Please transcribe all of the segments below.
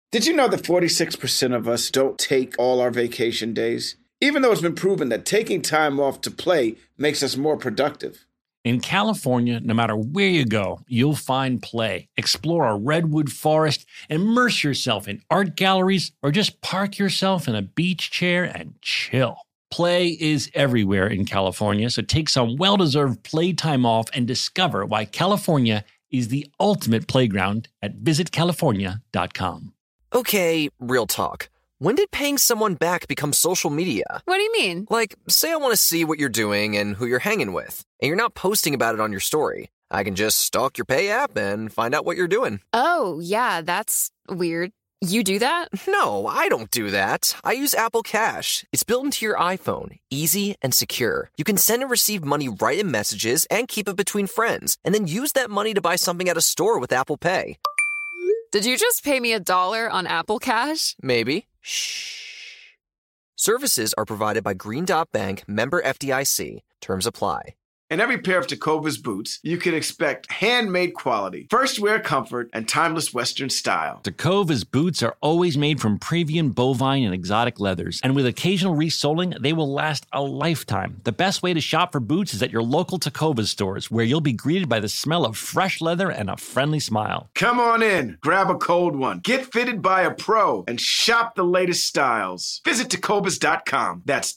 Did you know that 46% of us don't take all our vacation days? Even though it's been proven that taking time off to play makes us more productive. In California, no matter where you go, you'll find play. Explore a redwood forest, immerse yourself in art galleries, or just park yourself in a beach chair and chill. Play is everywhere in California, so take some well-deserved playtime off and discover why California is the ultimate playground at visitcalifornia.com. Okay, real talk. When did paying someone back become social media? What do you mean? Like, say I want to see what you're doing and who you're hanging with, and you're not posting about it on your story. I can just stalk your Pay app and find out what you're doing. Oh, yeah, that's weird. You do that? No, I don't do that. I use Apple Cash. It's built into your iPhone, easy and secure. You can send and receive money right in messages and keep it between friends, and then use that money to buy something at a store with Apple Pay. Did you just pay me $1 on Apple Cash? Maybe. Shh. Services are provided by Green Dot Bank, member FDIC. Terms apply. In every pair of Tecovas boots, you can expect handmade quality, first wear comfort, and timeless Western style. Tecovas boots are always made from premium bovine and exotic leathers, and with occasional resoling, they will last a lifetime. The best way to shop for boots is at your local Tecovas stores, where you'll be greeted by the smell of fresh leather and a friendly smile. Come on in, grab a cold one, get fitted by a pro, and shop the latest styles. Visit Tecovas.com. That's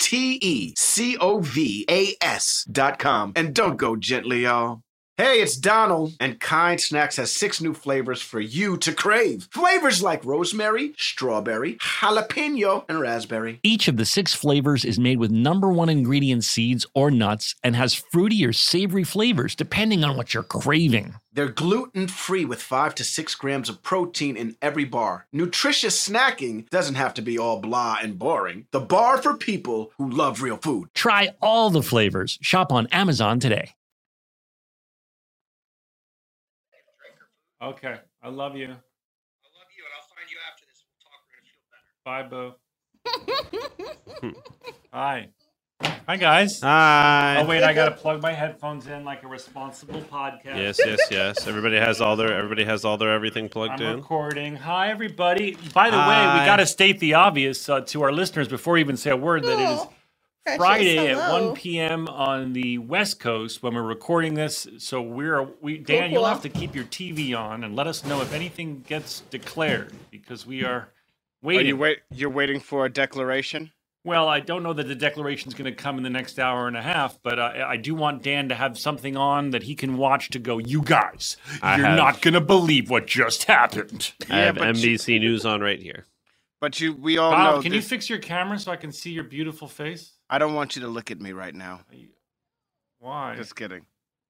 Tecovas.com. And don't go gently, y'all. Hey, it's Donald, and Kind Snacks has 6 new flavors for you to crave. Flavors like rosemary, strawberry, jalapeno, and raspberry. Each of the 6 flavors is made with #1 ingredient seeds or nuts and has fruity or savory flavors depending on what you're craving. They're gluten-free with 5 to 6 grams of protein in every bar. Nutritious snacking doesn't have to be all blah and boring. The bar for people who love real food. Try all the flavors. Shop on Amazon today. Okay, I love you. I love you, and I'll find you after this. We'll talk. We're gonna feel better. Bye, Boo. Hi. Hi, guys. Hi. Oh, wait, I got to plug my headphones in like a responsible podcast. Yes. Everybody has all their everything plugged I'm in. recording. Hi, everybody. By the way, we got to state the obvious to our listeners before we even say a word that it is Friday at 1 p.m. on the West Coast when we're recording this. So Dan, you'll have to keep your TV on and let us know if anything gets declared because we are waiting. You're waiting for a declaration? Well, I don't know that the declaration is going to come in the next hour and a half, but I do want Dan to have something on that he can watch to go, you guys, you're not going to believe what just happened. I have NBC News on right here. But we all Bob, know can you fix your camera so I can see your beautiful face? I don't want you to look at me right now. Why? Just kidding.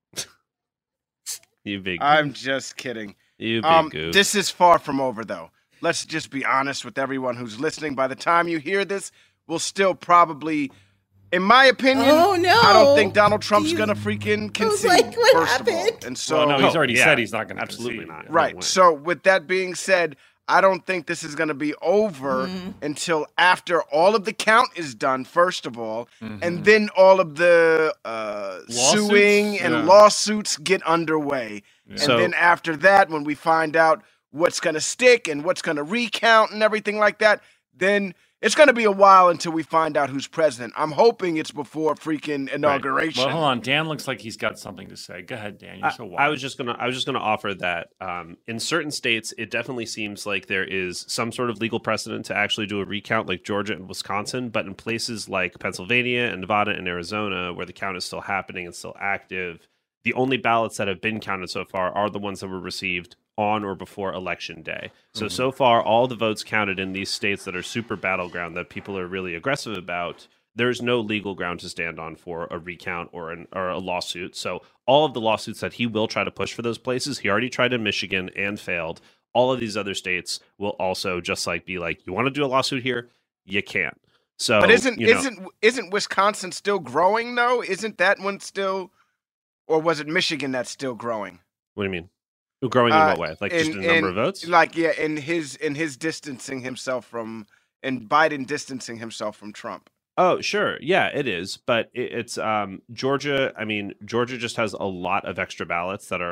You big. I'm just kidding. You big goof. This is far from over, though. Let's just be honest with everyone who's listening. By the time you hear this, we'll still probably, in my opinion, I don't think Donald Trump's gonna freaking concede. What first happened? of all, and so no, he's already said he's not going to absolutely concede. not. right. So with that being said, I don't think this is going to be over until after all of the count is done, first of all, and then all of the suing and lawsuits get underway. Yeah. And then after that, when we find out what's going to stick and what's going to recount and everything like that, then it's going to be a while until we find out who's president. I'm hoping it's before freaking inauguration. Well, hold on. Dan looks like he's got something to say. Go ahead, Dan. You're so wild. I was just gonna offer that in certain states, it definitely seems like there is some sort of legal precedent to actually do a recount, like Georgia and Wisconsin. But in places like Pennsylvania and Nevada and Arizona, where the count is still happening and still active, the only ballots that have been counted so far are the ones that were received on or before Election Day. So far, all the votes counted in these states that are super battleground that people are really aggressive about, there's no legal ground to stand on for a recount or a lawsuit. So all of the lawsuits that he will try to push for those places, he already tried in Michigan and failed. All of these other states will also just be like, you want to do a lawsuit here? You can't. So, but isn't Wisconsin still growing though? Isn't that one still, or was it Michigan that's still growing? What do you mean? Growing in what way? Just in number of votes? In his distancing himself from, and Biden distancing himself from Trump. Oh, sure. Yeah, it is. But it's Georgia. I mean, Georgia just has a lot of extra ballots that are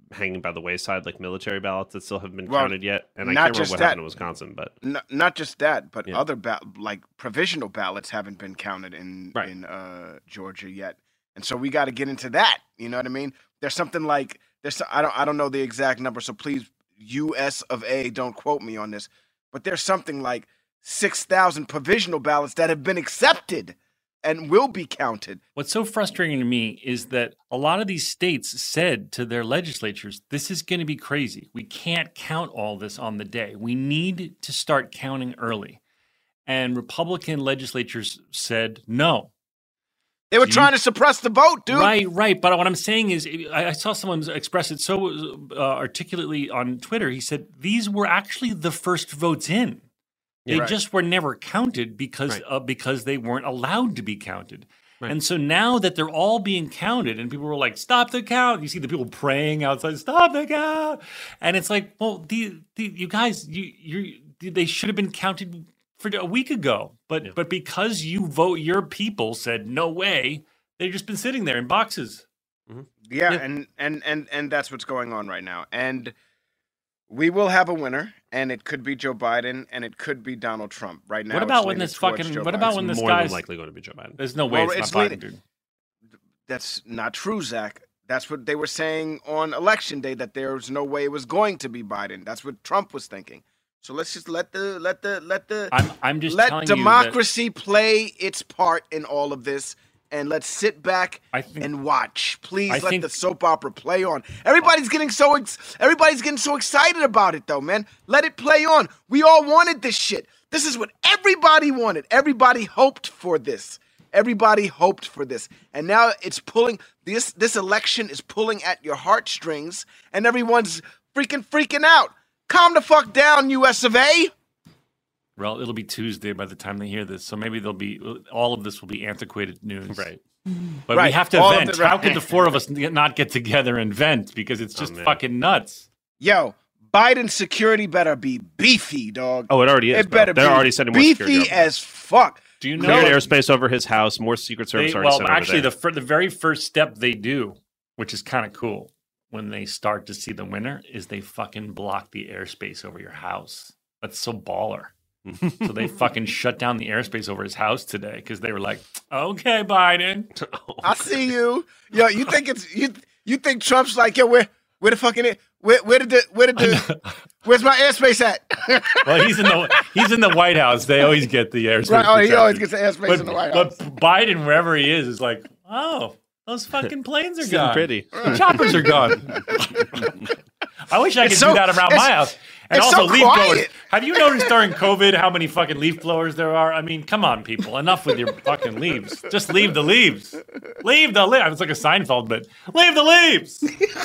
hanging by the wayside, like military ballots that still haven't been Well, counted yet. And I not can't remember just what that. happened in Wisconsin, but Not just that, but Yeah. other like provisional ballots haven't been counted in Right. Georgia yet, and so we got to get into that. You know what I mean? There's something like I don't know the exact number, so please U.S. of A. don't quote me on this, but there's something like 6,000 provisional ballots that have been accepted and will be counted. What's so frustrating to me is that a lot of these states said to their legislatures, this is going to be crazy. We can't count all this on the day. We need to start counting early. And Republican legislatures said no. They were trying to suppress the vote, dude. Right. But what I'm saying is, I saw someone express it so articulately on Twitter. He said these were actually the first votes in. They just were never counted because they weren't allowed to be counted. Right. And so now that they're all being counted and people were like, stop the count. You see the people praying outside, stop the count. And it's like, well, you guys, they should have been counted for a week ago. But because your people said no way, they've just been sitting there in boxes. Mm-hmm. Yeah, and that's what's going on right now. And we will have a winner, and it could be Joe Biden, and it could be Donald Trump. Right now, What about when this more guy's than likely going to be Joe Biden? There's no way it's not Biden, dude. That's not true, Zach. That's what they were saying on election day, that there was no way it was going to be Biden. That's what Trump was thinking. So let's just let democracy play its part in all of this, and let's sit back and watch. Please let the soap opera play on. Everybody's getting so excited about it, though, man. Let it play on. We all wanted this shit. This is what everybody wanted. Everybody hoped for this. And now it's pulling. This election is pulling at your heartstrings, and everyone's freaking out. Calm the fuck down, US of A. Well, it'll be Tuesday by the time they hear this, so maybe all of this will be antiquated news. Right. But we have to vent. How could the four of us not get together and vent? Because it's just fucking nuts. Yo, Biden's security better be beefy, dog. Oh, it already is. They're already sending more security beefy as fuck. Do you know cleared airspace over his house? More Secret Service already sent actually, over there. the very first step they do, which is kind of cool, when they start to see the winner, is they fucking block the airspace over your house. That's so baller. So they fucking shut down the airspace over his house today because they were like, "Okay, Biden, I see you." Yo, you think you think Trump's like, yo, where the fucking where's my airspace at? Well, he's in the White House. They always get the airspace. Right. Oh, he always gets the airspace in the White House. But Biden, wherever he is like, oh, those fucking planes are gone. Pretty. The choppers are gone. I wish I could do that around my house. And it's also so leaf quiet. blowers. Have you noticed during COVID how many fucking leaf blowers there are? I mean, come on, people. Enough with your fucking leaves. Just leave the leaves. Leave the leaves. It's like a Seinfeld bit. Leave the leaves.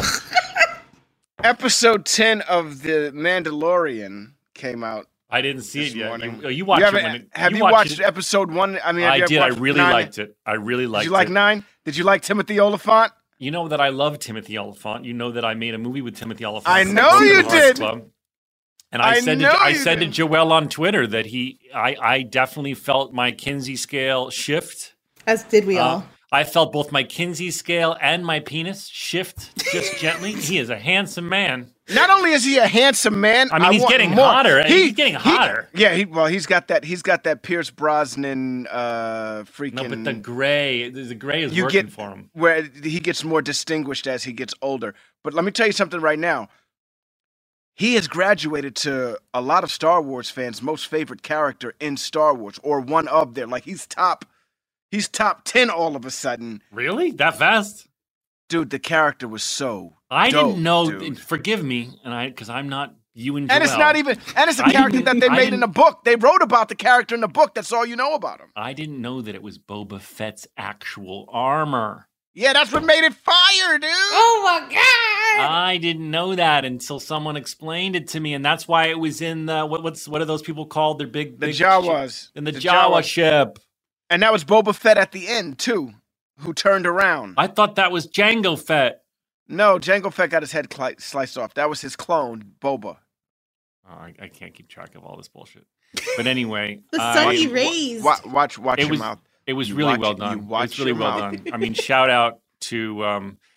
Episode 10 of The Mandalorian came out. I didn't see it yet. Morning. You watched it. Have you watched episode 1? I mean, I did. I watched really 9? liked it. I really liked it. Did you like 9? Did you like Timothy Oliphant? You know that I love Timothy Oliphant. You know that I made a movie with Timothy Oliphant. I know you did. Club. And I said to Joel on Twitter that I definitely felt my Kinsey scale shift. As did we all. I felt both my Kinsey scale and my penis shift just gently. He is a handsome man. Not only is he a handsome man, I mean, he's getting hotter. He's getting hotter. He's got that Pierce Brosnan freaking. No, but the gray is working for him. Where he gets more distinguished as he gets older. But let me tell you something right now. He has graduated to a lot of Star Wars fans' most favorite character in Star Wars, or one of their. Like he's top 10 all of a sudden. Really? That fast? Dude, the character was so I dope, didn't know. dude. Forgive me, because I'm not you and Joel. And it's not even. And it's a character that they made in a book. They wrote about the character in the book. That's all you know about him. I didn't know that it was Boba Fett's actual armor. Yeah, that's what made it fire, dude. Oh my god! I didn't know that until someone explained it to me, and that's why it was in the what are those people called? They're big Jawas. In the Jawa ship. And that was Boba Fett at the end too, who turned around. I thought that was Jango Fett. No, Jango Fett got his head sliced off. That was his clone, Boba. Oh, I can't keep track of all this bullshit. But anyway, the sun he raised. Watch your mouth. It was really well done. It's really well done. I mean, shout out to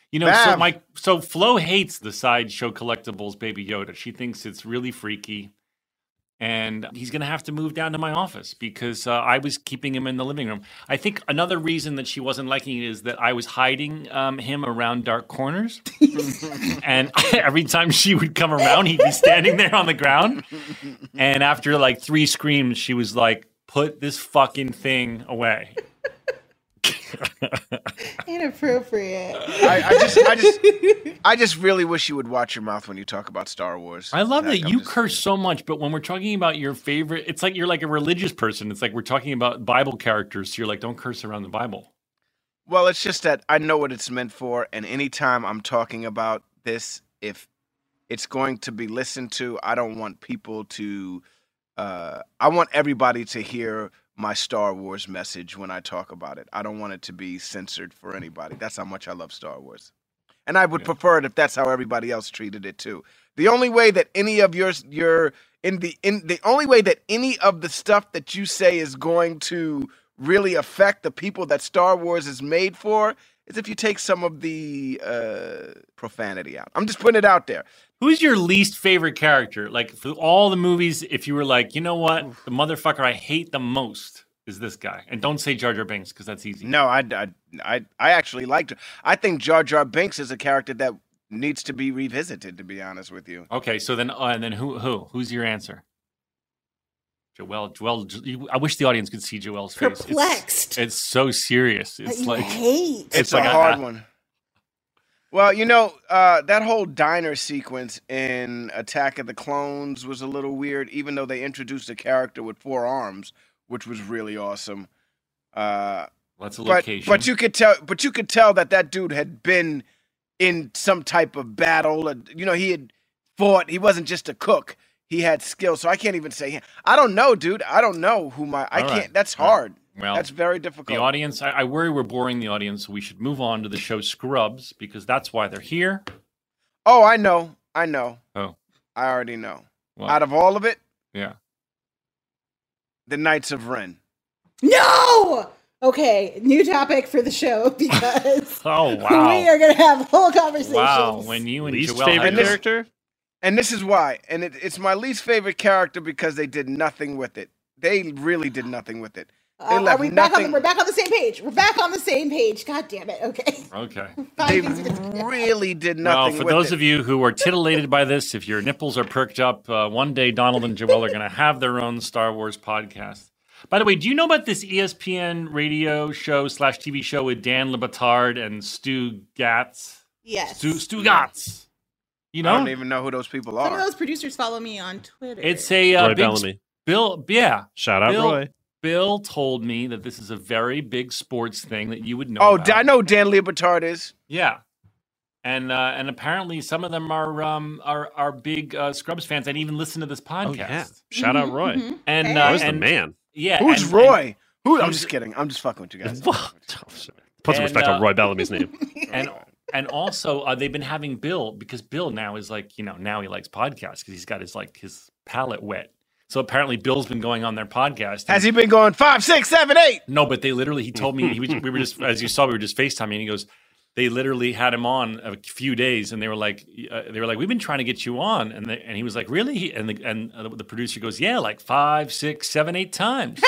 You know, so Flo hates the Sideshow Collectibles Baby Yoda. She thinks it's really freaky. And he's going to have to move down to my office because I was keeping him in the living room. I think another reason that she wasn't liking it is that I was hiding him around dark corners. And every time she would come around, he'd be standing there on the ground. And after like 3 screams, she was like, put this fucking thing away. Inappropriate. I just really wish you would watch your mouth when you talk about Star Wars. I love that you curse so much, but when we're talking about your favorite, it's like you're like a religious person. It's like we're talking about Bible characters. So you're like, don't curse around the Bible. Well, it's just that I know what it's meant for, and anytime I'm talking about this, if it's going to be listened to, I don't want people to. I want everybody to hear my Star Wars message when I talk about it. I don't want it to be censored for anybody. That's how much I love Star Wars. And I would prefer it if that's how everybody else treated it too. The only way that any of the only way that any of the stuff that you say is going to really affect the people that Star Wars is made for is if you take some of the profanity out. I'm just putting it out there. Who's your least favorite character? Like, for all the movies, if you were like, you know what? The motherfucker I hate the most is this guy. And don't say Jar Jar Binks, because that's easy. No, I actually liked it. I think Jar Jar Binks is a character that needs to be revisited, to be honest with you. Okay, so then, and then who? Who's your answer? Joelle, I wish the audience could see Joelle's face. Perplexed. It's so serious. It's like hate. It's like a hard one. Well, you know, that whole diner sequence in Attack of the Clones was a little weird, even though they introduced a character with 4 arms, which was really awesome. That's a location. But you could tell that dude had been in some type of battle. You know, he had fought. He wasn't just a cook. He had skill. So I can't even say him. I don't know, dude. I don't know who my. I can't. Right. That's hard. Well, that's very difficult. The audience, I worry we're boring the audience, so we should move on to the show Scrubs, because that's why they're here. Oh, I know. Oh. I already know. What? Out of all of it? Yeah. The Knights of Ren. No! Okay, new topic for the show, because oh, wow. we are going to have whole conversations. Wow, when you and least Joelle favorite character? And this is why. And it's my least favorite character because they did nothing with it. They really did nothing with it. They left we're back on the same page. We're back on the same page. God damn it. Okay. Okay. They really did nothing with it. Well, for those of you who are titillated by this, if your nipples are perked up, one day Donald and Joelle are going to have their own Star Wars podcast. By the way, do you know about this ESPN radio show / TV show with Dan Le Batard and Stu Gatz? Yes. Stu Gatz. You know? I don't even know who those people are. Some of those producers follow me on Twitter. It's a Roy Bellamy. Bill, yeah. Shout out Roy. Bill told me that this is a very big sports thing that you would know about. I know Dan Le Batard is. Yeah. And apparently some of them are big Scrubs fans and even listen to this podcast. Oh, yeah. Shout out Roy. Mm-hmm. And Roy's the man. Yeah. Who's Roy? I'm just kidding. I'm just fucking with you guys. Put some respect on Roy Bellamy's name. And also they've been having Bill, because Bill now is like, now he likes podcasts because he's got his palate wet. So apparently Bill's been going on their podcast. Has he been going 5, 6, 7, 8? No, but he told me, we were just, as you saw, we were just FaceTiming, and he goes, they literally had him on a few days, and they were like, we've been trying to get you on, and he was like, really? And the producer goes, yeah, like 5, 6, 7, 8 times.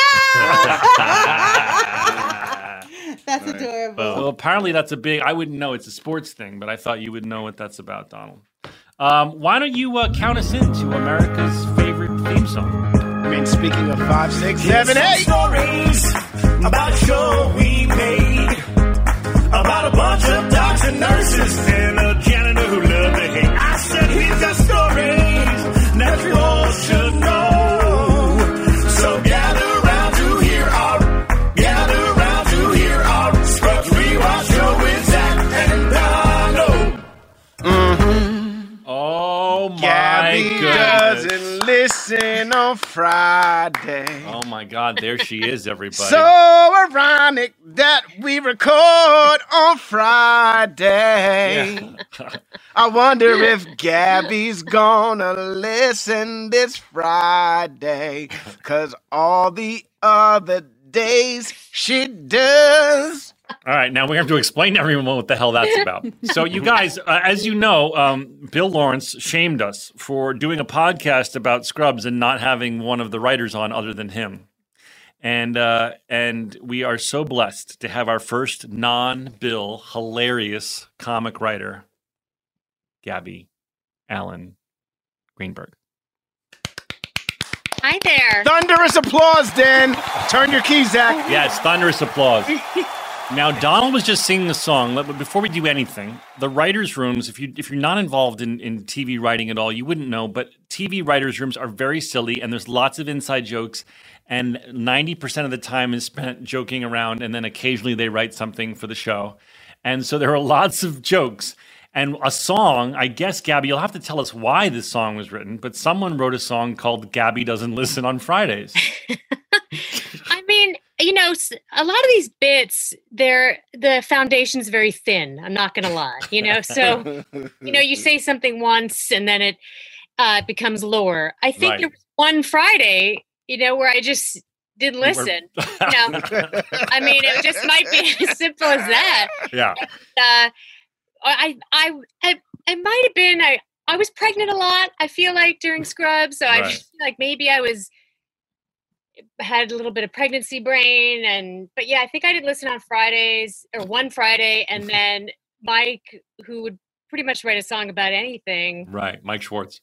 That's adorable. Well, apparently that's I wouldn't know, it's a sports thing, but I thought you would know what that's about, Donald. Why don't you count us into America's favorite theme song? I mean, speaking of 5, 6, 7, 8. Stories about a show we made about a bunch of doctors and nurses and a janitor who loved to hate. I said we've got stories that you all should know. So gather around to hear our Scrubs Rewatch show with Zach and Donald. Oh my Gabby goodness. doesn't listen on Friday. Oh my God, there she is, everybody. So ironic that we record on Friday. Yeah. I wonder if Gabby's gonna listen this Friday, 'cause all the other days she does. All right, now we have to explain to everyone what the hell that's about. So, you guys, as you know, Bill Lawrence shamed us for doing a podcast about Scrubs and not having one of the writers on other than him. And we are so blessed to have our first non-Bill hilarious comic writer, Gabby Allen Greenberg. Hi there. Thunderous applause, Dan. Turn your key, Zach. Yeah, it's thunderous applause. Now, Donald was just singing the song. But before we do anything, the writers' rooms, if you're not involved in TV writing at all, you wouldn't know, but TV writers' rooms are very silly, and there's lots of inside jokes, and 90% of the time is spent joking around, and then occasionally they write something for the show. And so there are lots of jokes. And a song, I guess, Gabby, you'll have to tell us why this song was written, but someone wrote a song called Gabby Doesn't Listen on Fridays. I mean, you know, a lot of these bits, the foundation's very thin. I'm not going to lie, you know. So, you know, you say something once and then it becomes lore. I think there was one Friday, you know, where I just didn't listen. You know, I mean, it just might be as simple as that. Yeah. And, it might have been, I was pregnant a lot, I feel like, during Scrubs. So I just feel like maybe had a little bit of pregnancy brain. But yeah, I think I did listen on Fridays or one Friday. And then Mike, who would pretty much write a song about anything. Right. Mike Schwartz,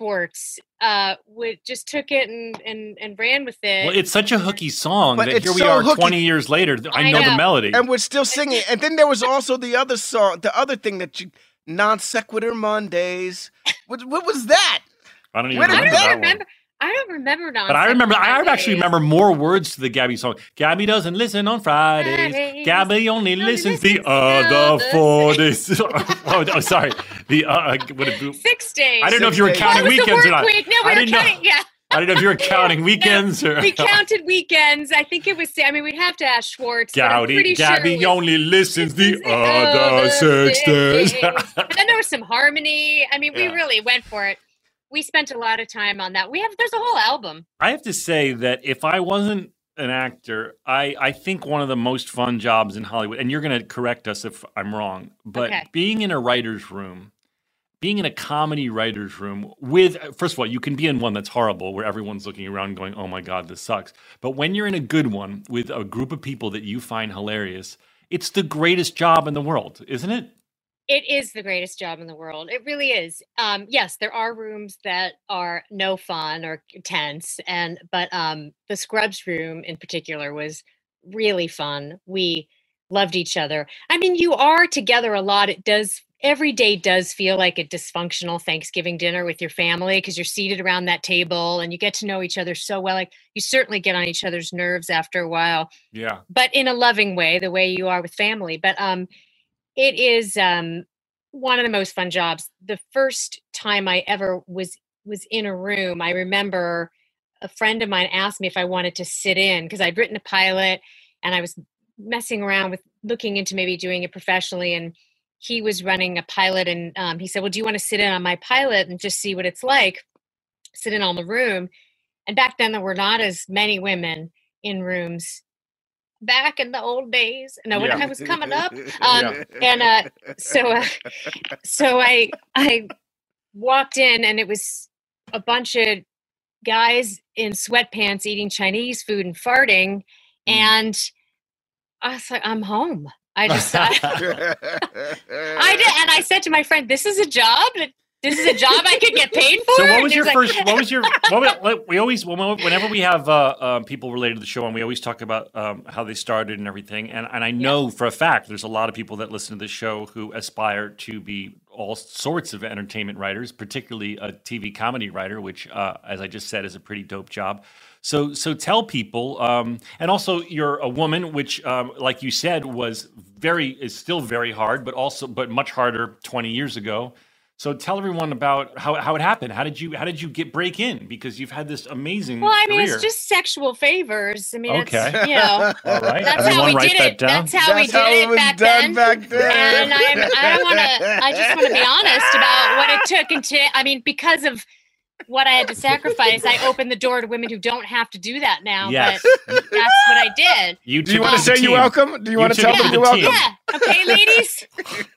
just took it and ran with it. Well, it's such a hooky song But that it's here we so are hooky. 20 years later. I know the melody. And we're still singing. And then there was also the other song, the other thing that you, Non Sequitur Mondays. What was that? I don't even Where did remember that that remember. one. I don't remember now. But I actually remember more words to the Gabby song. Gabby doesn't listen on Fridays. Gabby only listens the other 4 days. Oh, sorry. The 6 days. I don't know if you were counting weekends or not. Week. No, we were counting. Yeah. I don't know if you were counting weekends or. We counted weekends. I think it was. I mean, we'd have to ask Schwartz. Gabby only listens the other 6 days. And then there was some harmony. I mean, we really went for it. We spent a lot of time on that. There's a whole album. I have to say that if I wasn't an actor, I think one of the most fun jobs in Hollywood, and you're going to correct us if I'm wrong, but being in a writer's room, being in a comedy writer's room with, first of all, you can be in one that's horrible where everyone's looking around going, oh my God, this sucks. But when you're in a good one with a group of people that you find hilarious, it's the greatest job in the world, isn't it? It is the greatest job in the world. It really is. Yes, there are rooms that are no fun or tense, but the Scrubs room in particular was really fun. We loved each other. I mean, you are together a lot. Every day does feel like a dysfunctional Thanksgiving dinner with your family because you're seated around that table and you get to know each other so well. Like you certainly get on each other's nerves after a while. Yeah. But in a loving way, the way you are with family. But it is one of the most fun jobs. The first time I ever was in a room, I remember a friend of mine asked me if I wanted to sit in because I'd written a pilot and I was messing around with looking into maybe doing it professionally. And he was running a pilot and he said, well, do you want to sit in on my pilot and just see what it's like? Sit in on the room. And back then there were not as many women in rooms. Back in the old days, when I was coming up, so I walked in, and it was a bunch of guys in sweatpants eating Chinese food and farting, and I was like, I'm home. I did, and I said to my friend, "This is a job. This is a job I could get paid for." So what was your first, whenever we have people related to the show, and we always talk about how they started and everything. And I know for a fact, there's a lot of people that listen to this show who aspire to be all sorts of entertainment writers, particularly a TV comedy writer, which, as I just said, is a pretty dope job. So tell people, and also you're a woman, which, like you said, is still very hard, but much harder 20 years ago. So tell everyone about how it happened. How did you break in? Because you've had this amazing career. It's just sexual favors. I mean, okay. It's, you know, all right. That's how we did it. That's how we did it back then. And I just want to be honest about what it took because of what I had to sacrifice. I opened the door to women who don't have to do that now. Yes. But that's what I did. You Do you want to say you're welcome? Do you want to tell them you're welcome? Yeah. Okay, ladies.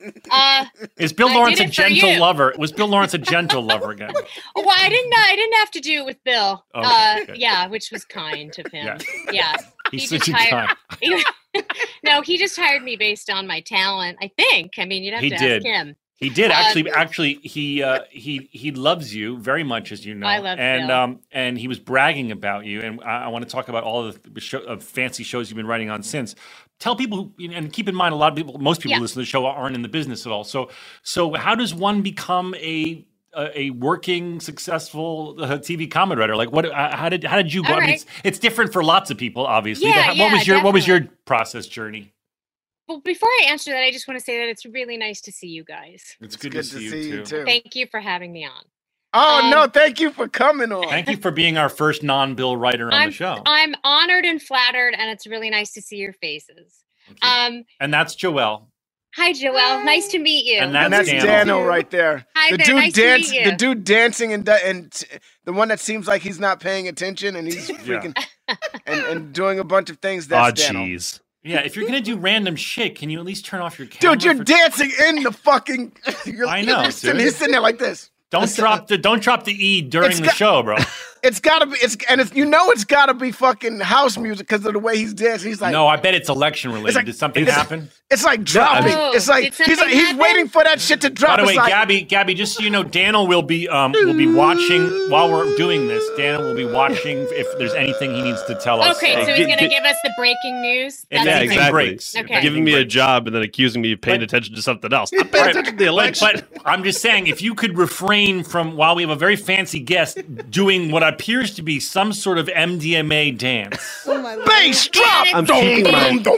Is Bill I Lawrence a did it for gentle you. lover? Was Bill Lawrence a gentle lover again? Well, I didn't have to do it with Bill. Okay, good. Yeah, which was kind of him. Yeah. Yeah. He's He such a just guy. No, he just hired me based on my talent, I think. I mean, you'd have He to did. ask him. He did actually. He loves you very much, as you know. I love and Bill. and he was bragging about you. And I want to talk about all of the fancy shows you've been writing on since. Tell people, and keep in mind, most people listen to the show aren't in the business at all. So how does one become a working, successful TV comedy writer? Like, how did you go? All I mean, right. it's different for lots of people, obviously. Yeah, but what was your definitely. process journey? Well, before I answer that, I just want to say that it's really nice to see you guys. It's good to see you too. Thank you for having me on. Oh, no, thank you for coming on. Thank you for being our first non-Bill writer on the show. I'm honored and flattered, and it's really nice to see your faces. And that's Joelle. Hi, Joelle. Nice to meet you. And that's Daniel right there. Hi the there, dude nice to meet you. The dude dancing and the one that seems like he's not paying attention and he's freaking and doing a bunch of things. That's Daniel. Jeez. Yeah, if you're gonna do random shit, can you at least turn off your camera? Dude, you're dancing in the fucking. I know. He's sitting there like this. Don't drop the E during the show, bro. It's gotta be. It's gotta be fucking house music because of the way he's dancing. He's like, no, I bet it's election related. Did something happen? It's like dropping. Oh, it's like he's waiting for that shit to drop. By the way, It's like, Gabby, just so you know, Daniel will be watching while we're doing this. Daniel will be watching if there's anything he needs to tell us. Okay, so he's going to give us the breaking news? If Yeah, anything exactly. breaks. Okay. Giving me a job and then accusing me of paying attention to something else. I'm paying attention to the election. But I'm just saying, if you could refrain from, while we have a very fancy guest doing what appears to be some sort of MDMA dance. Oh my bass drop. I'm keeping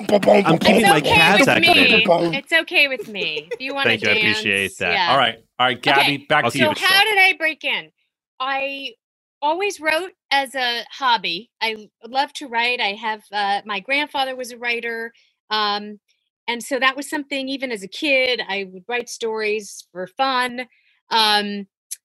my calves activated. It's okay with me. If you want to Thank you, I dance. appreciate that. Yeah. All right, Gabby, Okay, back to So you. how did I break in? I always wrote as a hobby. I love to write. I have my grandfather was a writer. And so that was something, even as a kid, I would write stories for fun. So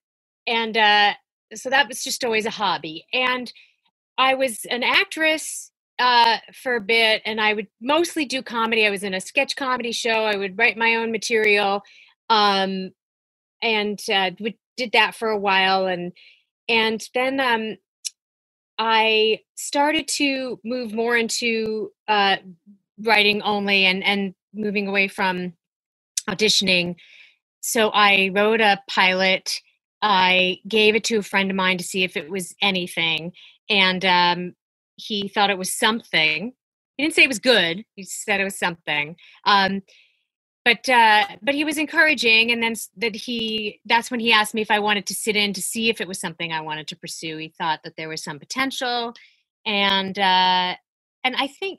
that was just always a hobby. And I was an actress for a bit, and I would mostly do comedy. I was in a sketch comedy show. I would write my own material, and did that for a while. And then I started to move more into writing only and moving away from auditioning. So I wrote a pilot. I gave it to a friend of mine to see if it was anything. And he thought it was something. He didn't say it was good. He said it was something. But he was encouraging. And then that's when he asked me if I wanted to sit in to see if it was something I wanted to pursue. He thought that there was some potential. And I think,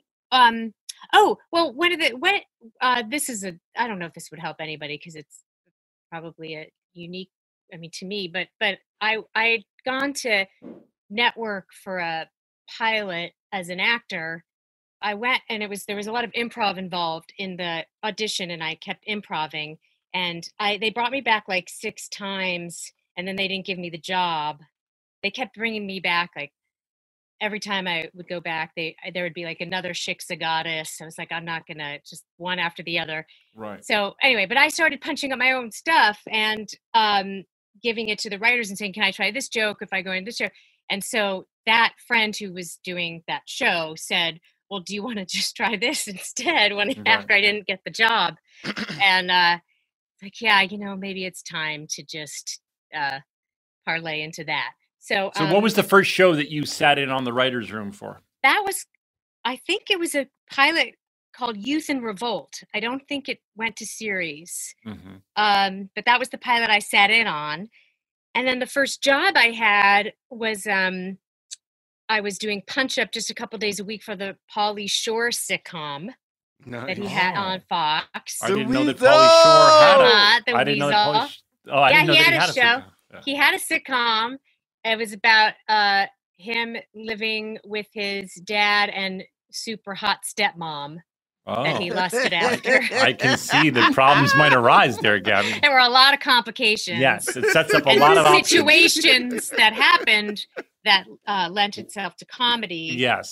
this is I don't know if this would help anybody because it's probably a unique, to me, but I'd gone to network for a pilot as an actor. I went and there was a lot of improv involved in the audition, and I kept improving, and they brought me back like 6 times, and then they didn't give me the job. They kept bringing me back, like every time I would go back, there would be like another Shiksa goddess. I was like, I'm not gonna just one after the other. Right. So anyway, but I started punching up my own stuff and giving it to the writers and saying, can I try this joke if I go into this show? And so that friend who was doing that show said, well, do you want to just try this instead after I didn't get the job? And like, yeah, maybe it's time to just parlay into that. So what was the first show that you sat in on the writer's room for? I think it was a pilot called Youth in Revolt. I don't think it went to series. Mm-hmm. But that was the pilot I sat in on. And then the first job I had was I was doing Punch Up just a couple days a week for the Pauly Shore sitcom that he had on Fox. I didn't know that Pauly Shore had The I didn't know that Weasel. I didn't know he that had a show. sitcom. Yeah. He had a sitcom. It was about him living with his dad and super hot stepmom. that he lusted after. I can see that problems might arise there, Gabby. There were a lot of complications. Yes, it sets up a and lot of options. situations that happened that lent itself to comedy. Yes.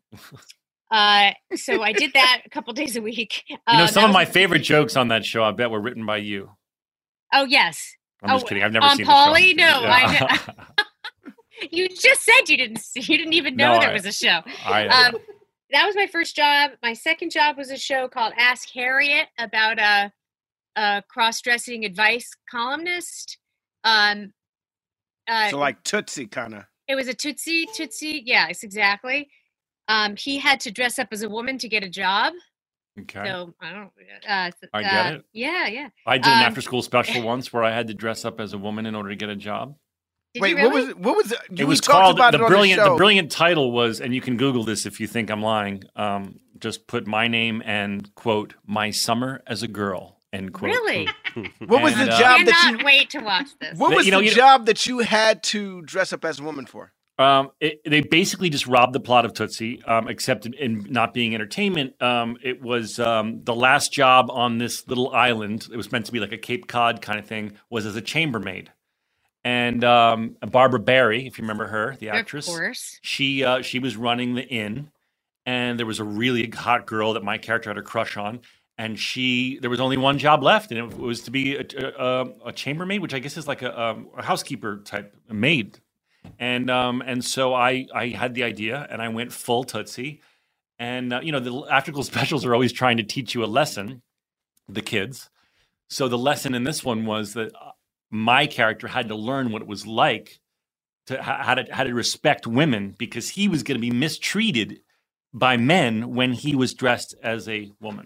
So I did that a couple days a week. Some of my favorite jokes on that show, I bet, were written by you. Oh, yes. I'm just kidding. I've never seen Pauly? the show. No, I You just said you didn't even know there was a show. That was my first job. My second job was a show called Ask Harriet about a cross-dressing advice columnist. So like Tootsie kind of. It was a Tootsie. Yes, exactly. He had to dress up as a woman to get a job. Okay. So I don't. I get it. Yeah. I did an after-school special once where I had to dress up as a woman in order to get a job. Wait, really? what was it? It was called the brilliant title was, and you can Google this if you think I'm lying. Just put my name and quote my summer as a girl end quote. Really? What was the job that you? Wait to watch this. What was the job that you had to dress up as a woman for? They basically just robbed the plot of Tootsie, except in not being entertainment. It was the last job on this little island. It was meant to be like a Cape Cod kind of thing. Was as a chambermaid. And Barbara Barry, if you remember her, the actress, of course, she was running the inn, and there was a really hot girl that my character had a crush on, and there was only one job left, and it was to be a chambermaid, which I guess is like a housekeeper type maid, and so I had the idea, and I went full Tootsie, and the after-school specials are always trying to teach you a lesson, the kids, so the lesson in this one was that. My character had to learn what it was like to how to respect women because he was going to be mistreated by men when he was dressed as a woman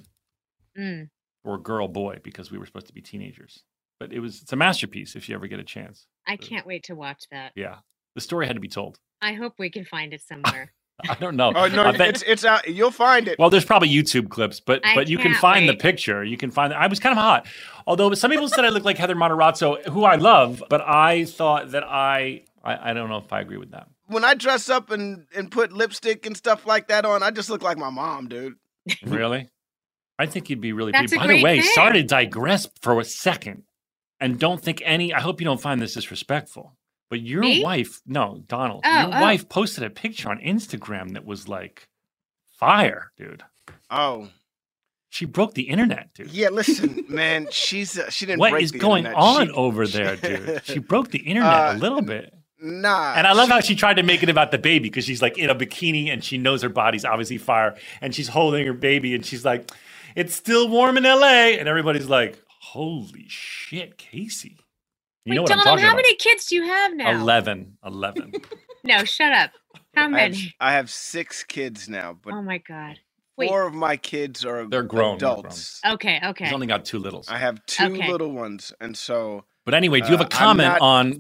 or girl boy because we were supposed to be teenagers. But it's a masterpiece if you ever get a chance. I can't wait to watch that. Yeah, the story had to be told. I hope we can find it somewhere. I don't know. Oh no, it's out. You'll find it. Well, there's probably YouTube clips, but you can find the picture. You can find. I was kind of hot, although some people said I looked like Heather Matarazzo, who I love, but I thought that I don't know if I agree with that. When I dress up and put lipstick and stuff like that on, I just look like my mom, dude. Really? I think you'd be really That's pretty. a By the way, great thing. sorry to digress for a second, and don't think I hope you don't find this disrespectful. But your wife, no, Donald, your wife posted a picture on Instagram that was like fire, dude. Oh. She broke the internet, dude. Yeah, listen, man, she didn't What break is the going internet. on over there, dude? She broke the internet a little bit. Nah. And I love how she tried to make it about the baby because she's like in a bikini and she knows her body's obviously fire and she's holding her baby and she's like, it's still warm in LA. And everybody's like, holy shit, Casey. You know what I'm Donald, talking how about. many kids do you have now? 11. No, shut up. How many? I have 6 kids now, but Oh my God. Wait. 4 of my kids are They're grown. adults. Okay. He's only got 2 littles. I have 2 Okay. little ones, and so. But anyway, do you have a comment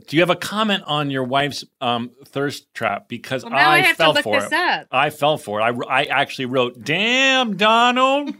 on your wife's thirst trap? Because Well, now I have to fell look for this it. up. I fell for it. I actually wrote, "Damn, Donald."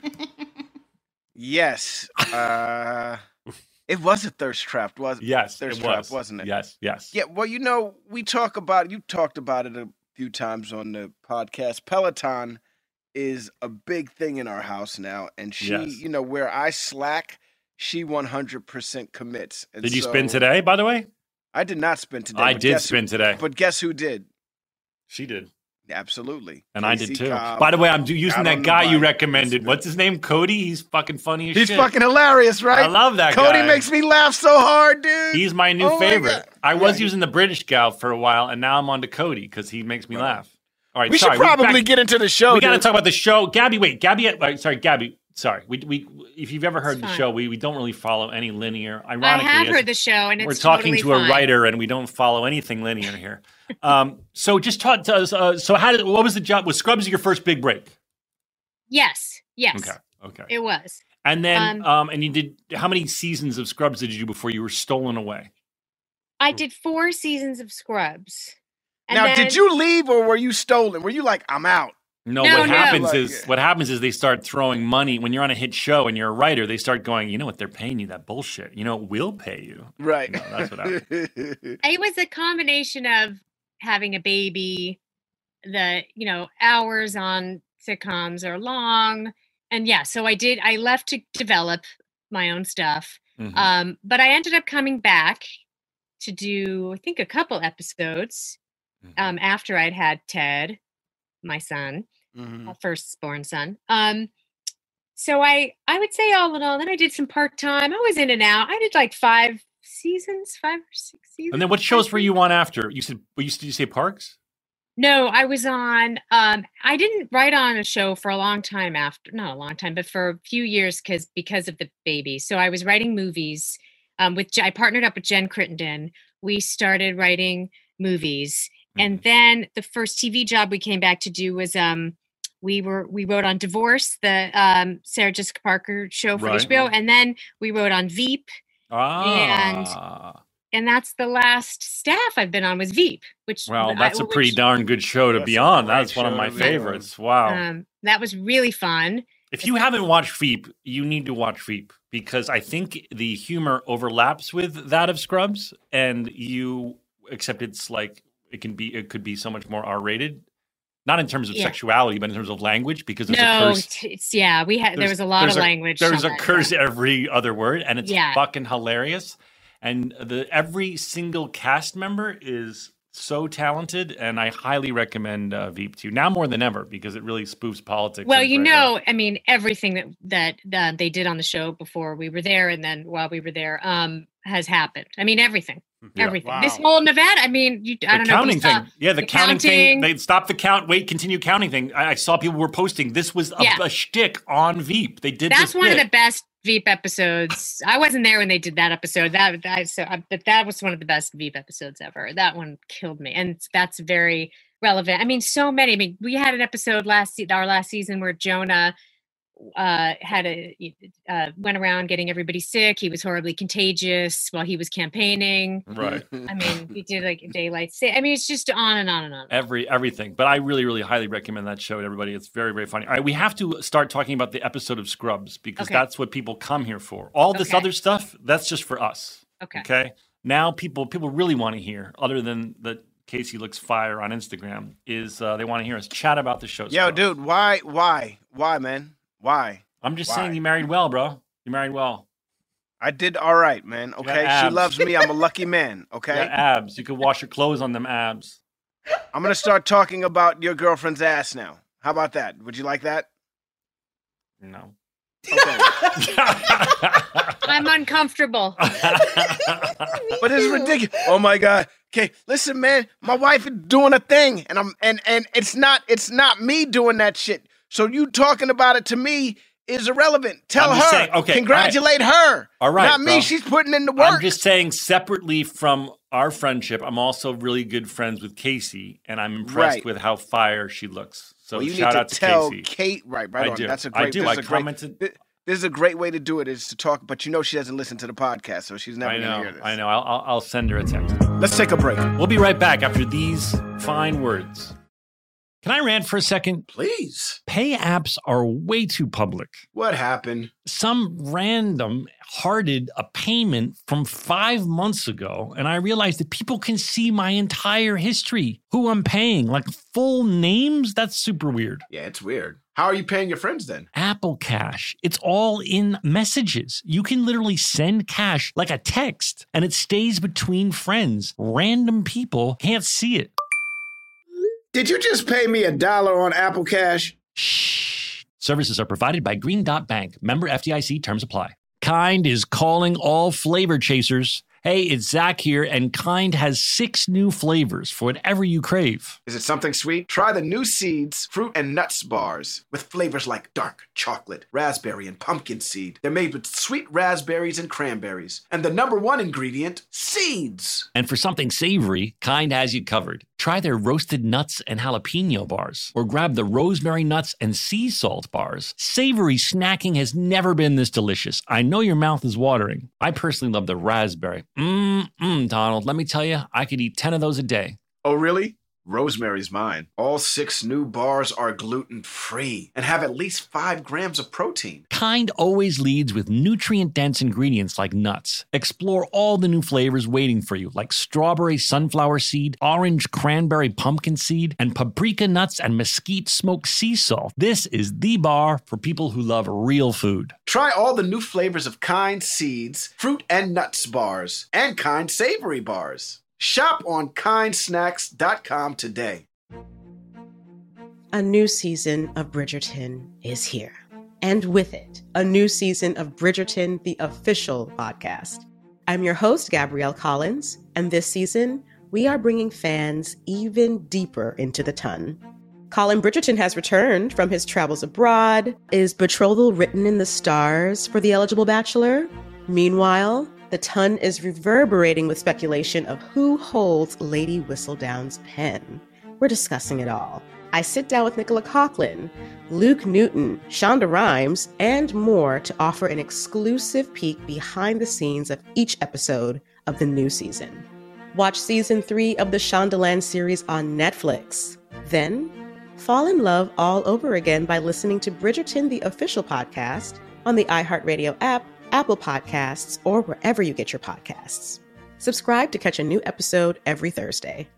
Yes. It was a thirst trap, Yes, thirst it trap, was. wasn't it? Yes. Yeah, well, we talk about it. You talked about it a few times on the podcast. Peloton is a big thing in our house now, and she, Yes. where I slack, she 100% commits. And Did you so- spin today, by the way? I did not spin today. I but did guess spin today. But guess who did? She did. Absolutely. And I Casey did too. Cobb. By the way, I'm using Out that on the guy you bike. recommended. What's his name? Cody? He's fucking funny as He's shit. fucking hilarious, right? I love that Cody guy. makes me laugh so hard, dude. He's my new Oh my favorite. God. I was Yeah. using the British gal for a while, and now I'm on to Cody because he makes me laugh. All right, We sorry. should probably get into the show. We got to dude. talk about the show. Gabby, wait. Gabby, sorry. We if you've ever heard It's the fine. show, we don't really follow any linear. I Ironically, have as- heard the show, and it's we're talking totally to a fine. writer, and we don't follow anything linear here. So just talk to us. So what was the job? Was Scrubs your first big break? Yes. Okay. It was. And then, and you did, how many seasons of Scrubs did you do before you were stolen away? I did 4 seasons of Scrubs. And Now, then, did you leave or were you stolen? Were you like, I'm out? No, No, what no. happens is they start throwing money when you're on a hit show and you're a writer. They start going, you know what? They're paying you that bullshit. You know, we'll pay you. Right. No, that's what happened. it was a combination of having a baby, the, hours on sitcoms are long, yeah, so I left to develop my own stuff. But I ended up coming back to do, I think, a couple episodes after I'd had Ted, my son, firstborn son. So I would say all in all, then I did some part-time. I was in and out. I did like 5 or 6 seasons. And then what shows were you on after? You said, did you say Parks? No, I was on, I didn't write on a show for a long time after, not a long time, but for a few years because of the baby. So I was writing movies I partnered up with Jen Crittenden. We started writing movies. And then the first TV job we came back to do was, we wrote on Divorce, the Sarah Jessica Parker show for HBO. And then we wrote on Veep. And that's the last staff I've been on was Veep, which that's a pretty darn good show to be on. That's one of my favorites. Wow. That was really fun. If you haven't watched Veep, you need to watch Veep because I think the humor overlaps with that of Scrubs, and except it's like it could be so much more R-rated. Not in terms of sexuality, but in terms of language, because there's a curse. There was a lot of language. There's a curse every other word, and it's fucking hilarious. And every single cast member is so talented, and I highly recommend Veep to you now more than ever because it really spoofs politics. Well, I mean, everything that they did on the show before we were there, and then while we were there, has happened. I mean, everything. Everything. Wow. This whole Nevada, I mean, I don't know. Counting thing. Yeah, the counting thing. They stopped the count, continue counting thing. I saw people were posting. This was a shtick on Veep. They did That's one of the best Veep episodes. I wasn't there when they did that episode. But that was one of the best Veep episodes ever. That one killed me. And that's very relevant. I mean, so many. I mean, we had an episode our last season where Jonah went around getting everybody sick. He was horribly contagious while he was campaigning. Right. I mean, we did like daylight. I mean, it's just on and on and on. Everything. But I really, really highly recommend that show to everybody. It's very, very funny. All right, we have to start talking about the episode of Scrubs because that's what people come here for. All this other stuff, that's just for us. Okay. Now people really want to hear, other than that Casey looks fire on Instagram, is they want to hear us chat about the show. Yo, dude, why, man? Why? I'm just saying you married well, bro. You married well. I did all right, man. Okay. She loves me. I'm a lucky man. Okay. You got abs. You could wash your clothes on them abs. I'm going to start talking about your girlfriend's ass now. How about that? Would you like that? No. Okay. I'm uncomfortable. But it's ridiculous. Oh my God. Okay, listen, man. My wife is doing a thing, and it's not me doing that shit. So you talking about it to me is irrelevant. Tell her. Congratulate her. All right. Not me. Bro. She's putting in the work. I'm just saying, separately from our friendship, I'm also really good friends with Casey, and I'm impressed with how fire she looks. So you shout need out to tell Casey. Kate, right I on. do. That's a great. I do. I commented. This is a great way to do it, is to talk, but she doesn't listen to the podcast, so she's never going to hear this. I know. I'll send her a text. Let's take a break. We'll be right back after these fine words. Can I rant for a second? Please. Pay apps are way too public. What happened? Some random hearted a payment from 5 months ago, and I realized that people can see my entire history, who I'm paying, like full names. That's super weird. Yeah, it's weird. How are you paying your friends then? Apple Cash. It's all in messages. You can literally send cash like a text, and it stays between friends. Random people can't see it. Did you just pay me $1 on Apple Cash? Shh. Services are provided by Green Dot Bank. Member FDIC. Terms apply. Kind is calling all flavor chasers. Hey, it's Zach here, and Kind has 6 new flavors for whatever you crave. Is it something sweet? Try the new Seeds fruit and nuts bars with flavors like dark chocolate, raspberry, and pumpkin seed. They're made with sweet raspberries and cranberries. And the #1 ingredient, seeds. And for something savory, Kind has you covered. Try their roasted nuts and jalapeno bars, or grab the rosemary nuts and sea salt bars. Savory snacking has never been this delicious. I know your mouth is watering. I personally love the raspberry. Donald, let me tell you, I could eat 10 of those a day. Oh, really? Rosemary's mine. All 6 new bars are gluten-free and have at least 5 grams of protein. Kind always leads with nutrient-dense ingredients like nuts. Explore all the new flavors waiting for you, like strawberry sunflower seed, orange cranberry pumpkin seed, and paprika nuts and mesquite smoked sea salt. This is the bar for people who love real food. Try all the new flavors of Kind Seeds, fruit and nuts bars, and Kind Savory bars. Shop on kindsnacks.com today. A new season of Bridgerton is here. And with it, a new season of Bridgerton, the official podcast. I'm your host, Gabrielle Collins, and this season, we are bringing fans even deeper into the ton. Colin Bridgerton has returned from his travels abroad. Is betrothal written in the stars for the eligible bachelor? Meanwhile, the ton is reverberating with speculation of who holds Lady Whistledown's pen. We're discussing it all. I sit down with Nicola Coughlan, Luke Newton, Shonda Rhimes, and more to offer an exclusive peek behind the scenes of each episode of the new season. Watch season 3 of the Shondaland series on Netflix. Then, fall in love all over again by listening to Bridgerton, the official podcast, on the iHeartRadio app, Apple Podcasts, or wherever you get your podcasts. Subscribe to catch a new episode every Thursday.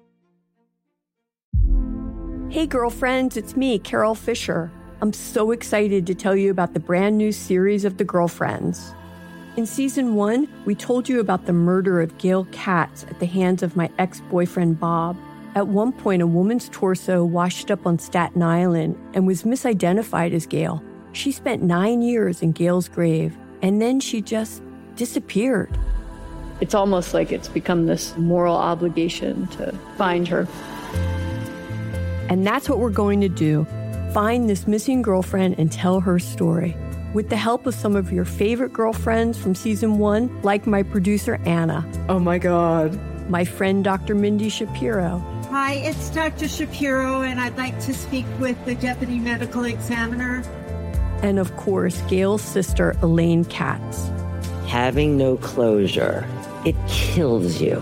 Hey girlfriends, it's me, Carol Fisher. I'm so excited to tell you about the brand new series of The Girlfriends. In season 1, we told you about the murder of Gail Katz at the hands of my ex-boyfriend Bob. At one point, a woman's torso washed up on Staten Island and was misidentified as Gail. She spent 9 years in Gail's grave, and then she just disappeared. It's almost like it's become this moral obligation to find her. And that's what we're going to do. Find this missing girlfriend and tell her story. With the help of some of your favorite girlfriends from season 1, like my producer Anna. Oh my God. My friend Dr. Mindy Shapiro. Hi, it's Dr. Shapiro, and I'd like to speak with the deputy medical examiner. And of course, Gail's sister, Elaine Katz. Having no closure, it kills you.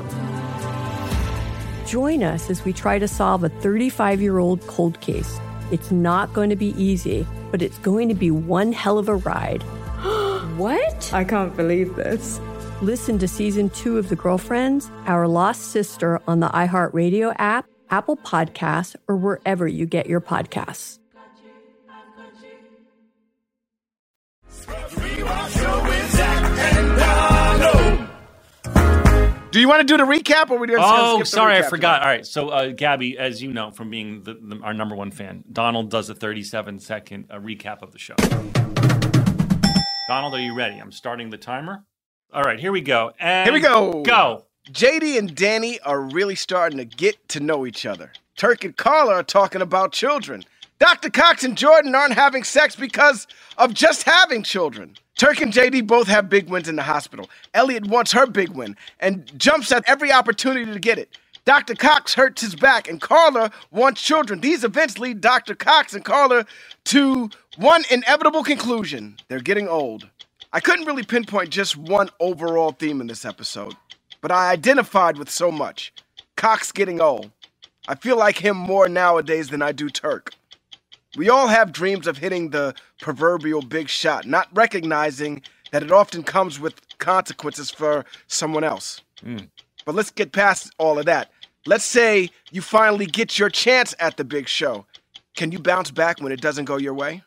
Join us as we try to solve a 35-year-old cold case. It's not going to be easy, but it's going to be one hell of a ride. What? I can't believe this. Listen to season 2 of The Girlfriends, Our Lost Sister on the iHeartRadio app, Apple Podcasts, or wherever you get your podcasts. Do you want to do the recap, or we doing? Oh, sorry, I forgot. All right, so Gabby, as you know from being our number one fan, Donald does a 37-second recap of the show. Donald, are you ready? I'm starting the timer. All right, here we go. And here we go. Go. JD and Danny are really starting to get to know each other. Turk and Carla are talking about children. Dr. Cox and Jordan aren't having sex because of just having children. Turk and JD both have big wins in the hospital. Elliot wants her big win and jumps at every opportunity to get it. Dr. Cox hurts his back and Carla wants children. These events lead Dr. Cox and Carla to one inevitable conclusion. They're getting old. I couldn't really pinpoint just one overall theme in this episode, but I identified with so much. Cox getting old. I feel like him more nowadays than I do Turk. We all have dreams of hitting the proverbial big shot, not recognizing that it often comes with consequences for someone else. But let's get past all of that. Let's say you finally get your chance at the big show. Can you bounce back when it doesn't go your way?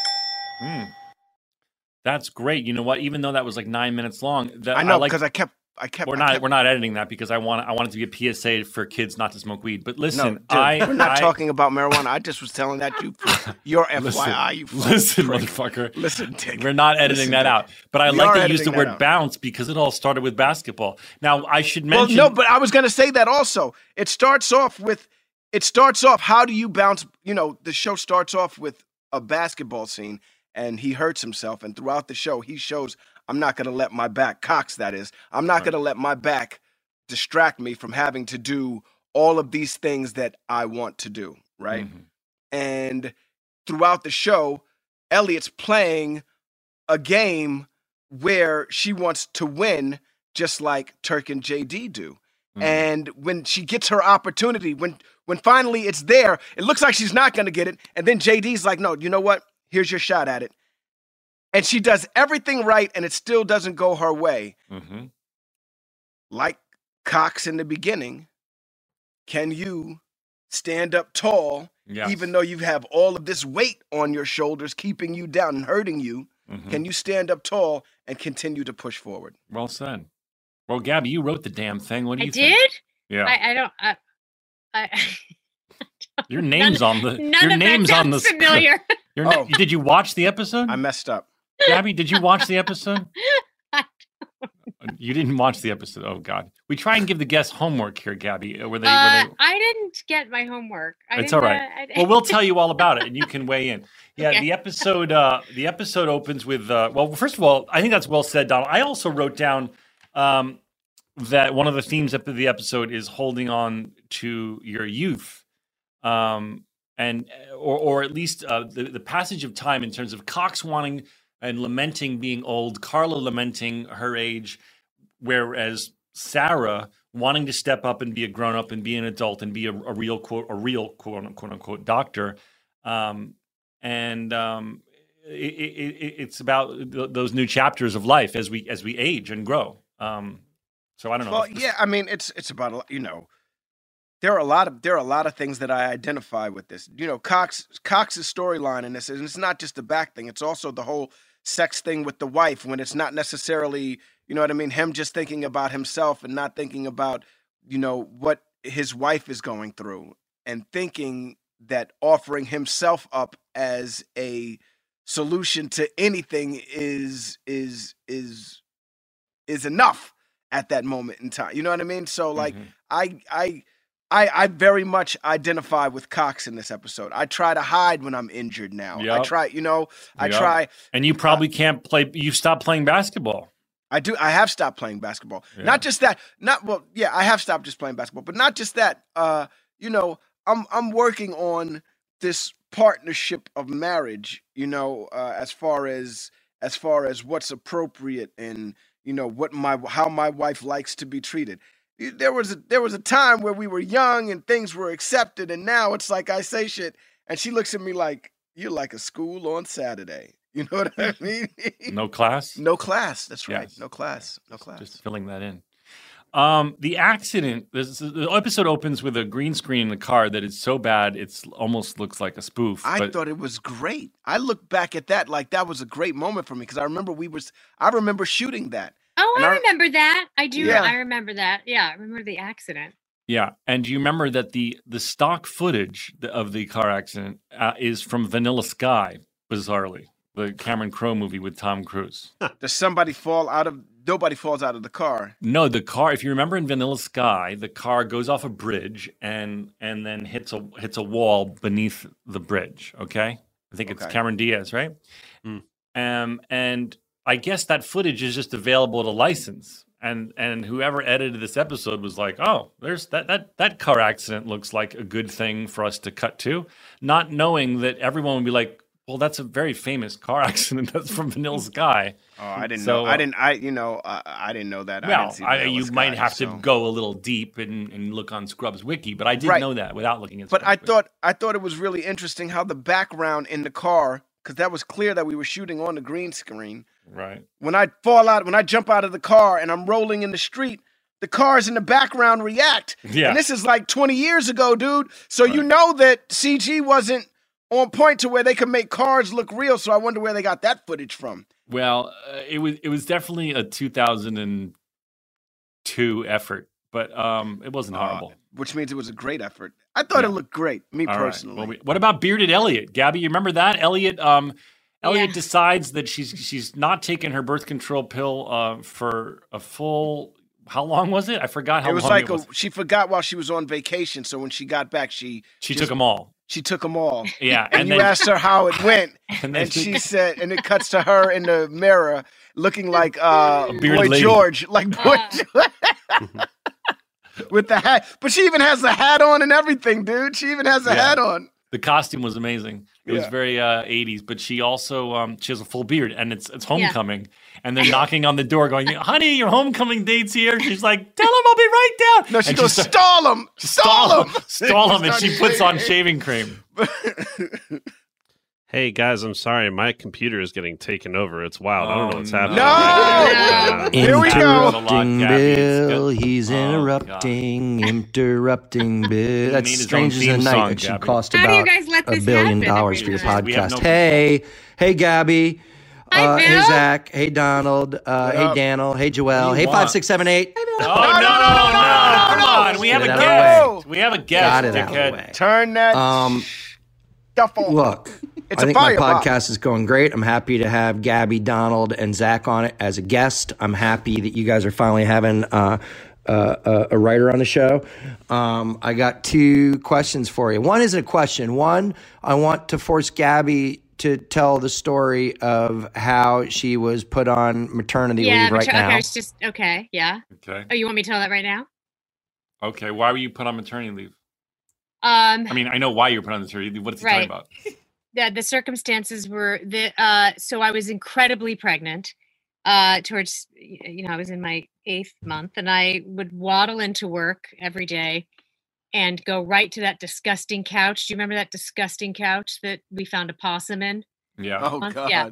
That's great. You know what? Even though that was like 9 minutes long, I know, because I kept. We're not editing that because I want it to be a PSA for kids not to smoke weed. But listen, we're not talking about marijuana. I just was telling that your FYI. Listen, motherfucker. Listen, Dick. We're not editing that out. But I like to use the word bounce because it all started with basketball. Now I should mention. Well, no, but I was going to say that also. It starts off. How do you bounce? You know, the show starts off with a basketball scene, and he hurts himself, and throughout the show, he shows. I'm not going to let my back, Cox that is, I'm not going to let my back distract me from having to do all of these things that I want to do, right? Mm-hmm. And throughout the show, Elliot's playing a game where she wants to win just like Turk and JD do. Mm-hmm. And when she gets her opportunity, when when finally it's there, it looks like she's not going to get it. And then JD's like, no, you know what? Here's your shot at it. And she does everything right, and it still doesn't go her way. Mm-hmm. Like Cox in the beginning, can you stand up tall, even though you have all of this weight on your shoulders keeping you down and hurting you? Mm-hmm. Can you stand up tall and continue to push forward? Well said. Well, Gabby, you wrote the damn thing. What do you think? I did? Yeah. I don't. Your name's on the. None your of name's that on the sounds familiar. Did you watch the episode? I messed up. Gabby, did you watch the episode? You didn't watch the episode. Oh God, we try and give the guests homework here, Gabby. I didn't get my homework. It's all right. Well, we'll tell you all about it, and you can weigh in. Yeah, Okay. the episode opens with. Well, first of all, I think that's well said, Donald. I also wrote down that one of the themes of the episode is holding on to your youth, and or at least the passage of time in terms of Cox wanting and lamenting being old, Carla lamenting her age, whereas Sarah wanting to step up and be a grown up and be an adult and be a real quote unquote doctor. It's about those new chapters of life as we age and grow. So I don't know. Well, yeah, I mean, it's about, you know, there are a lot of things that I identify with this. You know, Cox's storyline in this, and it's not just the back thing; it's also the whole sex thing with the wife. When it's not necessarily, you know what I mean, him just thinking about himself and not thinking about, you know, what his wife is going through, and thinking that offering himself up as a solution to anything is enough at that moment in time. You know what I mean? So like, I very much identify with Cox in this episode. I try to hide when I'm injured now. Yep. I try, you know, I Yep. try. And you probably can't play. You stopped playing basketball. I do. I have stopped playing basketball. Yeah. Not just that. I have stopped just playing basketball, but not just that. You know, I'm working on this partnership of marriage. You know, as far as what's appropriate and, you know, how my wife likes to be treated. There was a time where we were young and things were accepted, and now it's like I say shit and she looks at me like, you're like a school on Saturday. You know what I mean? No class? No class. That's right. Yes. No class. No class. Just filling that in. The accident, the episode opens with a green screen in the car that is so bad it almost looks like a spoof. I thought it was great. I look back at that like that was a great moment for me because I remember shooting that. Oh, And I remember that. I do. Yeah. I remember that. Yeah, I remember the accident. Yeah, and do you remember that the stock footage of the car accident is from Vanilla Sky, bizarrely, the Cameron Crowe movie with Tom Cruise. Does somebody fall out of? Nobody falls out of the car. No, the car. If you remember in Vanilla Sky, the car goes off a bridge and then hits a wall beneath the bridge. Okay, I think it's Cameron Diaz, right? And I guess that footage is just available to license. And whoever edited this episode was like, oh, there's that car accident looks like a good thing for us to cut to, not knowing that everyone would be like, well, that's a very famous car accident. That's from Vanilla Sky. Oh, I didn't So, know. I didn't know that. Well, I didn't see Vanilla you Sky, might have so. to go a little deep and look on Scrubs Wiki, but I did Right. know that without looking at But Scrubs I thought it was really interesting how the background in the car, because that was clear that we were shooting on the green screen. Right. When I jump out of the car and I'm rolling in the street, the cars in the background react. Yeah. And this is like 20 years ago, dude. So you know that CG wasn't on point to where they could make cars look real. So I wonder where they got that footage from. Well, it was definitely a 2002 effort, but it wasn't horrible. Which means it was a great effort. I thought it looked great, me All right. personally. Well, what about Bearded Elliot? Gabby, you remember that? Elliot decides that she's not taking her birth control pill for a full. How long was it? I forgot how It was long like it was. she forgot while she was on vacation. So when she got back, she took them all. She took them all. Yeah, and you asked her how it went, And and, then- she said, and it cuts to her in the mirror, looking like Boy bearded lady. George, like Boy George. With the hat, but she even has the hat on and everything, dude. She even has a hat on. The costume was amazing. It was Yeah. very 80s, but she also she has a full beard, and it's homecoming, and they're knocking on the door going, honey, your homecoming date's here. She's like, tell him I'll be right down. No, she goes, stall him. Stall him. And she puts on shaving cream. Hey guys, I'm sorry, my computer is getting taken over. It's wild. I don't know what's happening. No! Here we go. Interrupting Bill. He's interrupting Bill. That's strange as the night. It should cost How do you about guys let $1 this billion happen for your every podcast. time? Hey, Gabby. Hi, Hey, Bill. Zach. Hey, Donald. Hey, Daniel. Hey, Joelle. Hey, 5678. Oh, no. Come on. We have a Get it out of guest. We have a Got guest. it out of the way. Turn that shuffle. Look, It's I a think my fireball. podcast is going great. I'm happy to have Gabby, Donald, and Zach on it as a guest. I'm happy that you guys are finally having a writer on the show. I got 2 questions for you. One isn't a question. One, I want to force Gabby to tell the story of how she was put on maternity leave right now. Okay, it's just okay. Yeah. Okay. Oh, you want me to tell that right now? Okay. Why were you put on maternity leave? I mean, I know why you were put on maternity leave. What is he talking about? The circumstances were so I was incredibly pregnant towards, I was in my 8th month, and I would waddle into work every day and go right to that disgusting couch. Do you remember that disgusting couch that we found a possum in? Yeah. Oh, God. Yeah.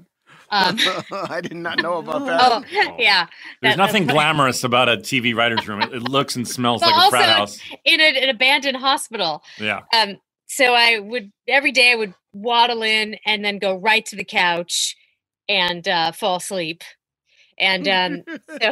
I did not know about that. Oh, yeah. There's nothing glamorous about a TV writer's room. It looks and smells like a also frat house. in an abandoned hospital. Yeah. So every day I would waddle in and then go right to the couch and fall asleep. And and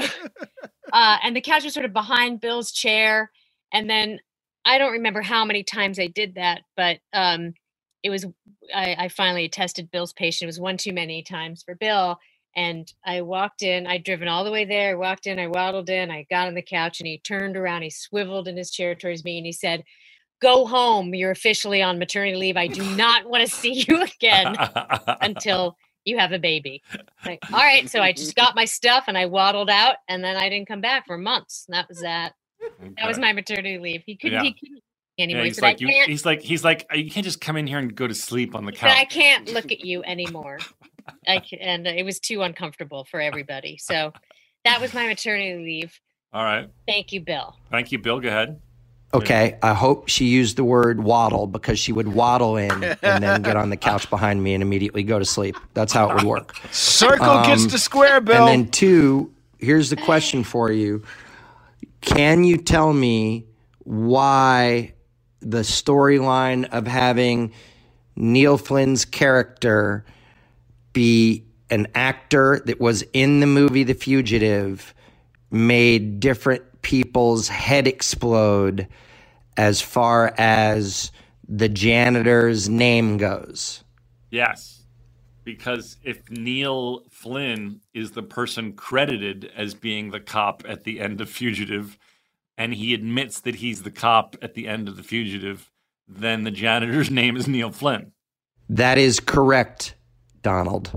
the couch was sort of behind Bill's chair. And then I don't remember how many times I did that, but it was I finally tested Bill's patient. It was one too many times for Bill. And I walked in, I'd driven all the way there. I walked in, I waddled in, I got on the couch, and he turned around, he swiveled in his chair towards me, and he said, "Go home. You're officially on maternity leave. I do not want to see you again until you have a baby." Like, all right. So I just got my stuff and I waddled out, and then I didn't come back for months. And that was that. Okay. That was my maternity leave. He couldn't anymore. Yeah, He said, I can't, he's like, you can't just come in here and go to sleep on the he said, I couch. can't look at you anymore. And it was too uncomfortable for everybody. So that was my maternity leave. All right. Thank you, Bill. Thank you, Bill. Go ahead. Okay, I hope she used the word waddle because she would waddle in and then get on the couch behind me and immediately go to sleep. That's how it would work. Circle gets the square, Bill. And then 2, here's the question for you. Can you tell me why the storyline of having Neil Flynn's character be an actor that was in the movie The Fugitive made different people's head explode as far as the janitor's name goes? Yes. Because if Neil Flynn is the person credited as being the cop at the end of Fugitive, and he admits that he's the cop at the end of The Fugitive, then the janitor's name is Neil Flynn. That is correct, Donald.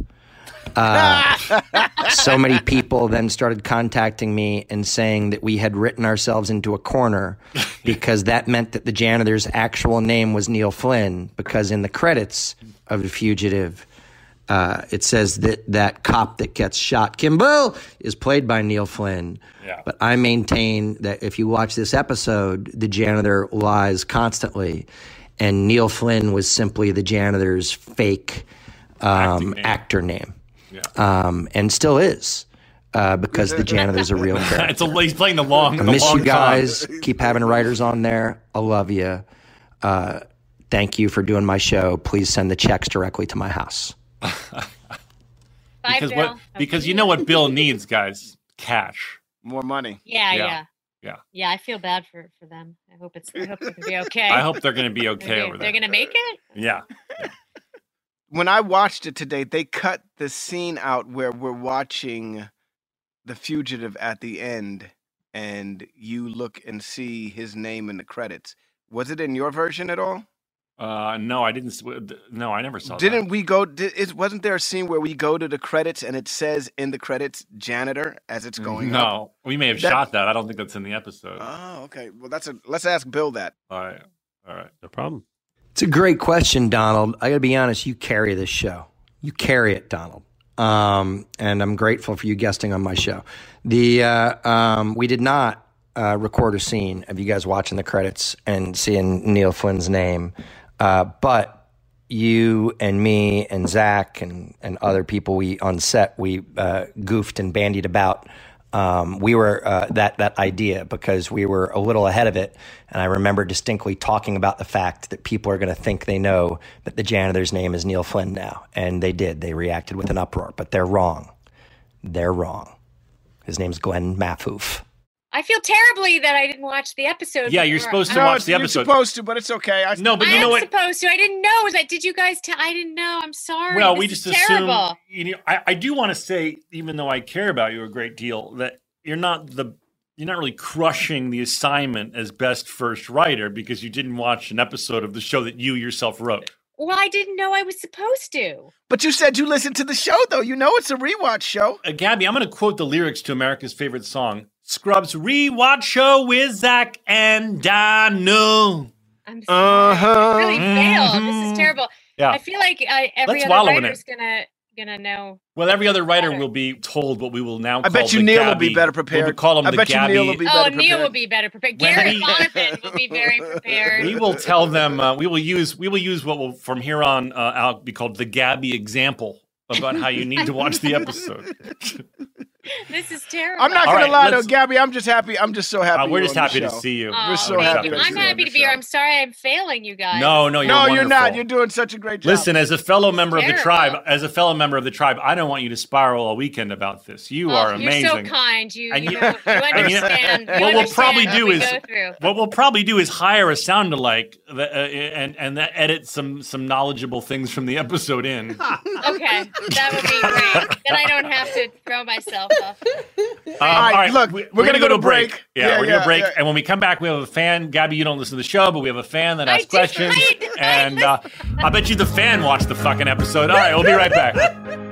So many people then started contacting me and saying that we had written ourselves into a corner because that meant that the janitor's actual name was Neil Flynn, because in the credits of The Fugitive, it says that cop that gets shot, Kimball, is played by Neil Flynn. Yeah. But I maintain that if you watch this episode, the janitor lies constantly, and Neil Flynn was simply the janitor's fake actor name. Yeah. And still is, because the janitor's a real character. He's playing the long. I miss you guys. Keep having writers on there. I love you. Thank you for doing my show. Please send the checks directly to my house. Because you know what Bill needs, guys? Cash. More money. Yeah. I feel bad for them. I hope they're gonna be okay. I hope they're going to be okay over there. They're gonna make it. Yeah. When I watched it today, they cut the scene out where we're watching The Fugitive at the end, and you look and see his name in the credits. Was it in your version at all? No, I didn't. No, I never saw Didn't we go? Wasn't there a scene where we go to the credits and it says in the credits janitor as it's going up? No, we may have shot that. I don't think that's in the episode. Oh, okay. Well, let's ask Bill that. All right. No problem. It's a great question, Donald. I got to be honest. You carry this show. You carry it, Donald. and I'm grateful for you guesting on my show. We did not record a scene of you guys watching the credits and seeing Neil Flynn's name, but you and me and Zach and other people on set, we goofed and bandied about. We were that idea because we were a little ahead of it, and I remember distinctly talking about the fact that people are going to think they know that the janitor's name is Neil Flynn now, and they did. They reacted with an uproar, but they're wrong. They're wrong. His name's Glenn Mafoof. I feel terribly that I didn't watch the episode. Yeah, you're supposed to watch the episode. You're supposed to, but it's okay. No, but you know what? I'm supposed to. I didn't know. Did you guys tell? I didn't know. I'm sorry. Well, this we is just terrible. assume. You know, I do want to say, even though I care about you a great deal, that you're not really crushing the assignment as best first writer because you didn't watch an episode of the show that you yourself wrote. Well, I didn't know I was supposed to. But you said you listened to the show, though. You know it's a rewatch show. Gabby, I'm going to quote the lyrics to America's favorite song, Scrubs Rewatch Show with Zach and Dano. I'm sorry. I really failed. Mm-hmm. This is terrible. Yeah. I feel like every Let's other writer's gonna know. Well, every other writer will be told what we will now call I bet you Neil will be better prepared. We'll call him I the bet you Gabby. Neil will be better prepared. Neil will be better prepared. Gary Donovan will be very prepared. We will tell them. We will use what will from here on out be called the Gabby example about how you need to watch the episode. This is terrible. I'm not going to lie, though, Gabby. I'm just happy. I'm just so happy. We're just on the happy to show. see you. We're so happy. I'm happy to be here. I'm sorry I'm failing you guys. No, you're wonderful. You're not. You're doing such a great job. Listen, as a fellow member of the tribe, I don't want you to spiral all weekend about this. You are amazing. You're so kind. You understand. What we'll probably do is hire a sound-alike and edit some knowledgeable things from the episode in. Okay, that would be great. Then I don't have to throw myself off. All right, look, we're going to go to break. Yeah, we're going to break. And when we come back, we have a fan. Gabby, you don't listen to the show, but we have a fan that asks questions. And I bet you the fan watched the fucking episode. All right, we'll be right back.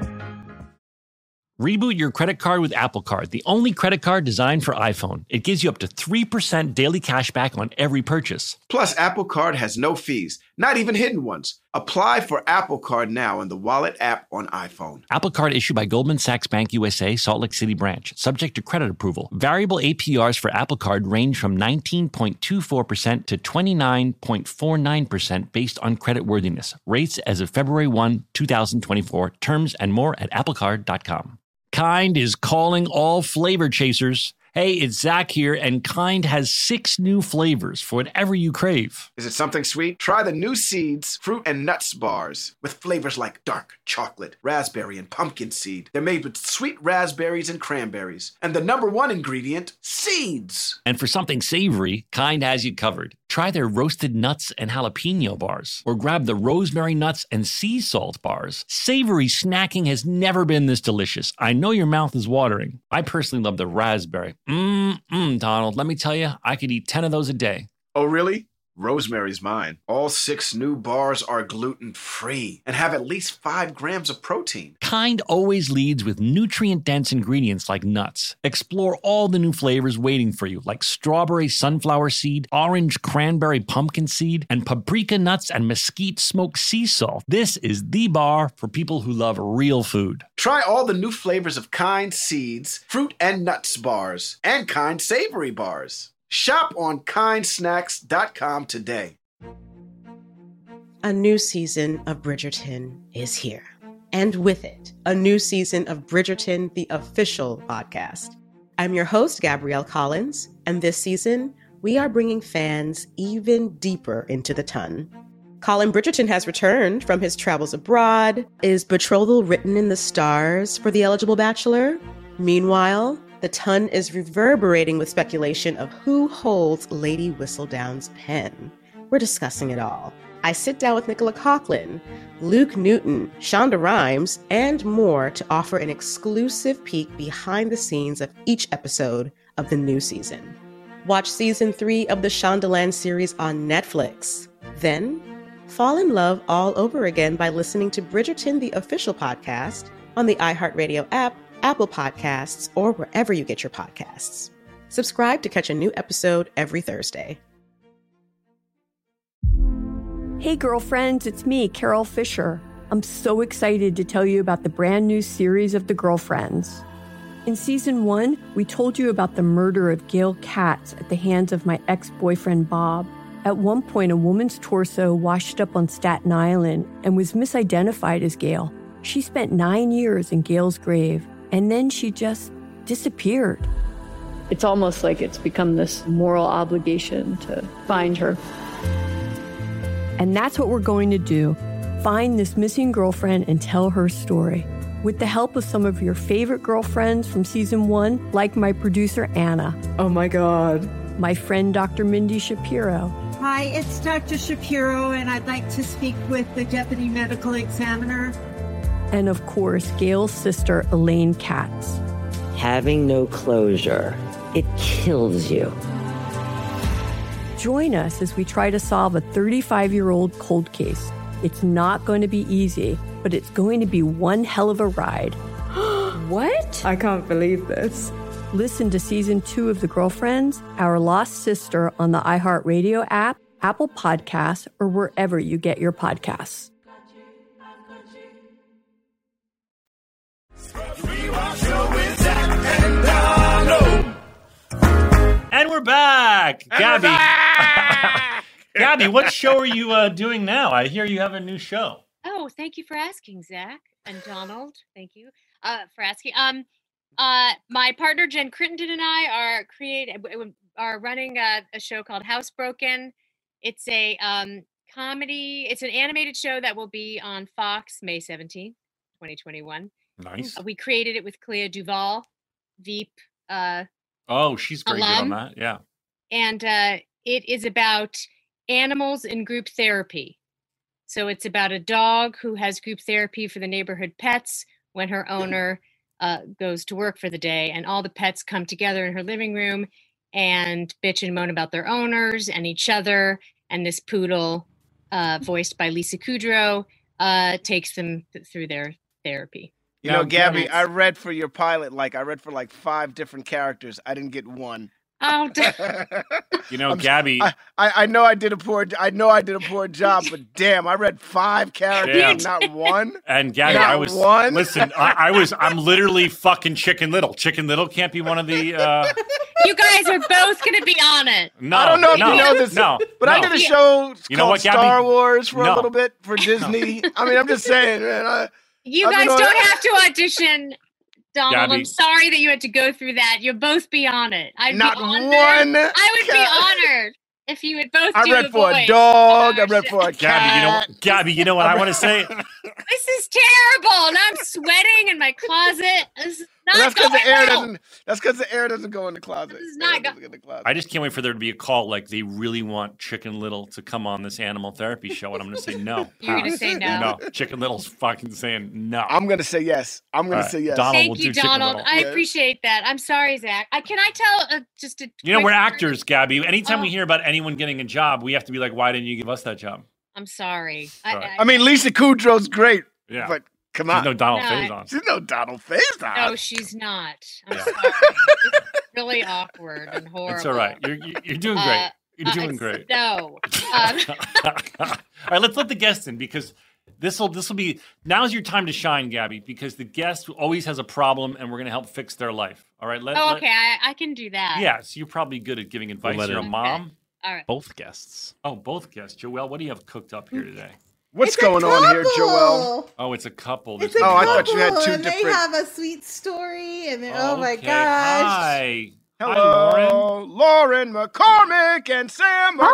Reboot your credit card with Apple Card, the only credit card designed for iPhone. It gives you up to 3% daily cash back on every purchase. Plus, Apple Card has no fees, not even hidden ones. Apply for Apple Card now in the Wallet app on iPhone. Apple Card issued by Goldman Sachs Bank USA, Salt Lake City branch, subject to credit approval. Variable APRs for Apple Card range from 19.24% to 29.49% based on creditworthiness. Rates as of February 1, 2024. Terms and more at applecard.com. Kind is calling all flavor chasers. Hey, it's Zach here, and Kind has 6 new flavors for whatever you crave. Is it something sweet? Try the new Seeds fruit and nuts bars with flavors like dark chocolate, raspberry, and pumpkin seed. They're made with sweet raspberries and cranberries. And the #1 ingredient, seeds. And for something savory, Kind has you covered. Try their roasted nuts and jalapeno bars, or grab the rosemary nuts and sea salt bars. Savory snacking has never been this delicious. I know your mouth is watering. I personally love the raspberry. Donald, let me tell you, I could eat 10 of those a day. Oh, really? Rosemary's mine. All 6 new bars are gluten-free and have at least 5 grams of protein. Kind always leads with nutrient-dense ingredients like nuts. Explore all the new flavors waiting for you, like strawberry sunflower seed, orange cranberry pumpkin seed, and paprika nuts and mesquite smoked sea salt. This is the bar for people who love real food. Try all the new flavors of Kind Seeds, fruit and nuts bars, and Kind Savory bars. Shop on kindsnacks.com today. A new season of Bridgerton is here. And with it, a new season of Bridgerton, the official podcast. I'm your host, Gabrielle Collins, and this season, we are bringing fans even deeper into the ton. Colin Bridgerton has returned from his travels abroad. Is betrothal written in the stars for the eligible bachelor? Meanwhile, the ton is reverberating with speculation of who holds Lady Whistledown's pen. We're discussing it all. I sit down with Nicola Coughlan, Luke Newton, Shonda Rhimes, and more to offer an exclusive peek behind the scenes of each episode of the new season. Watch season 3 of the Shondaland series on Netflix. Then, fall in love all over again by listening to Bridgerton, the official podcast, on the iHeartRadio app, Apple Podcasts, or wherever you get your podcasts. Subscribe to catch a new episode every Thursday. Hey, girlfriends, it's me, Carol Fisher. I'm so excited to tell you about the brand new series of The Girlfriends. In season 1, we told you about the murder of Gail Katz at the hands of my ex-boyfriend Bob. At one point, a woman's torso washed up on Staten Island and was misidentified as Gail. She spent 9 years in Gail's grave, and then she just disappeared. It's almost like it's become this moral obligation to find her. And that's what we're going to do. Find this missing girlfriend and tell her story. With the help of some of your favorite girlfriends from season 1, like my producer Anna. Oh my God. My friend Dr. Mindy Shapiro. Hi, it's Dr. Shapiro, and I'd like to speak with the deputy medical examiner. And of course, Gail's sister Elaine Katz. Having no closure, it kills you. Join us as we try to solve a 35-year-old cold case. It's not going to be easy, but it's going to be one hell of a ride. What? I can't believe this. Listen to season 2 of The Girlfriends, Our Lost Sister on the iHeartRadio app, Apple Podcasts, or wherever you get your podcasts. And we're back. Gabby. Gabby, what show are you doing now? I hear you have a new show. Oh, thank you for asking, Zach and Donald. Thank you for asking. My partner Jen Crittenden and I are running a show called Housebroken. It's a comedy. It's an animated show that will be on Fox May 17th, 2021. Nice. We created it with Clea Duvall, Veep. Oh, she's very good on alum. that. Yeah. And it is about animals in group therapy. So it's about a dog who has group therapy for the neighborhood pets when her owner goes to work for the day, and all the pets come together in her living room and bitch and moan about their owners and each other. And this poodle, voiced by Lisa Kudrow, takes them through their therapy. You know, Gabby, I read for your pilot, I read for 5 different characters. I didn't get one. Oh, you know, Gabby. I know I did a poor job, but damn, I read 5 characters, not one. And Gabby, one. Listen, I'm literally fucking Chicken Little. Chicken Little can't be one of the. You guys are both going to be on it. No, I don't know if you know this, but I did a show called Star Wars for a little bit for Disney. I mean, I'm just saying, man. You guys don't have to audition, Donald. Gabby. I'm sorry that you had to go through that. You'll both be on it. I would be honored if you would both. I read for a dog. I read for a cat. Gabby, you know what I want to say? This is terrible, and I'm sweating in my closet. This is not that's because the air well. doesn't. That's because the air doesn't go in the closet. This is not going in the closet. I just can't wait for there to be a call they really want Chicken Little to come on this animal therapy show, and I'm going to say no. You're going to say no. No, Chicken Little's fucking saying no. I'm going to say yes. Say yes. Donald Thank will you, do Donald. I appreciate that. I'm sorry, Zach. Can I tell just a? You know, we're actors, Gabby. Anytime we hear about anyone getting a job, we have to be like, why didn't you give us that job? I'm sorry. I mean, Lisa Kudrow's great. Yeah. But come on. She's no Donald Faison. She's no Donald Faison. No, she's not. I'm sorry. It's really awkward and horrible. It's all right. You're doing great. You're doing great. No. All right, let's let the guests in because this will be now's your time to shine, Gabby, because the guest always has a problem and we're going to help fix their life. All right. Okay. I can do that. Yeah. So you're probably good at giving advice. You're a mom. All right. Both guests. Oh, both guests. Joelle, what do you have cooked up here today? What's going on here, Joelle? Oh, it's a couple. It's a couple, I thought you had 2 and different. They have a sweet story, and then oh my Okay. gosh! Hi. Hello, Hi, Lauren. Lauren McCormick and Sam McCormick.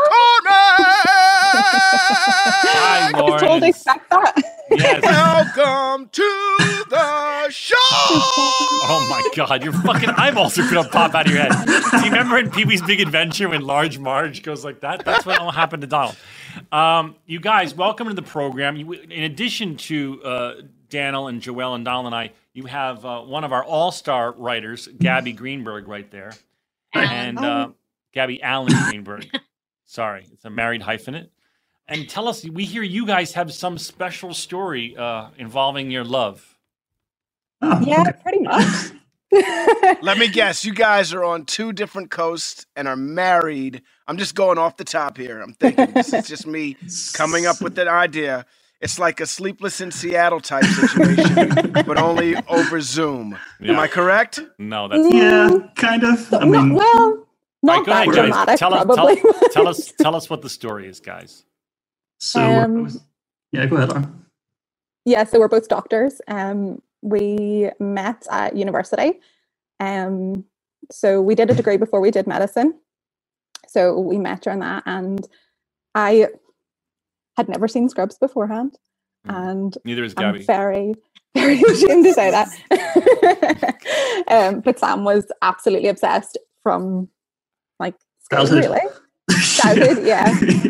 Hi, Lauren. I totally expect that. Yes. Welcome to the show. Oh my God, your fucking eyeballs are gonna pop out of your head. Do you remember in Pee-wee's Big Adventure when Large Marge goes like that? That's what happened to Donald. You guys, welcome to the program. In addition to Daniel and Joelle and Donald and I, you have one of our all-star writers, Gabby Greenberg, right there, and Gabby Allen Greenberg. Sorry, it's a married hyphenate. And tell us, we hear you guys have some special story involving your love. Yeah, pretty much. Let me guess, you guys are on 2 different coasts and are married. I'm just going off the top here. I'm thinking this is just me coming up with an idea. It's like a Sleepless in Seattle type situation, but only over Zoom. Am I correct? No, that's kind of. I mean, All right, not go that ahead, dramatic, guys. probably. Tell us what the story is, guys. So yeah, go ahead, Lauren. Yeah, so we're both doctors. We met at university. So we did a degree before we did medicine. So we met during that, and I had never seen Scrubs beforehand. And neither is Gabby. I'm very, very ashamed to say that. But Sam was absolutely obsessed from like childhood. Really. Childhood, yeah.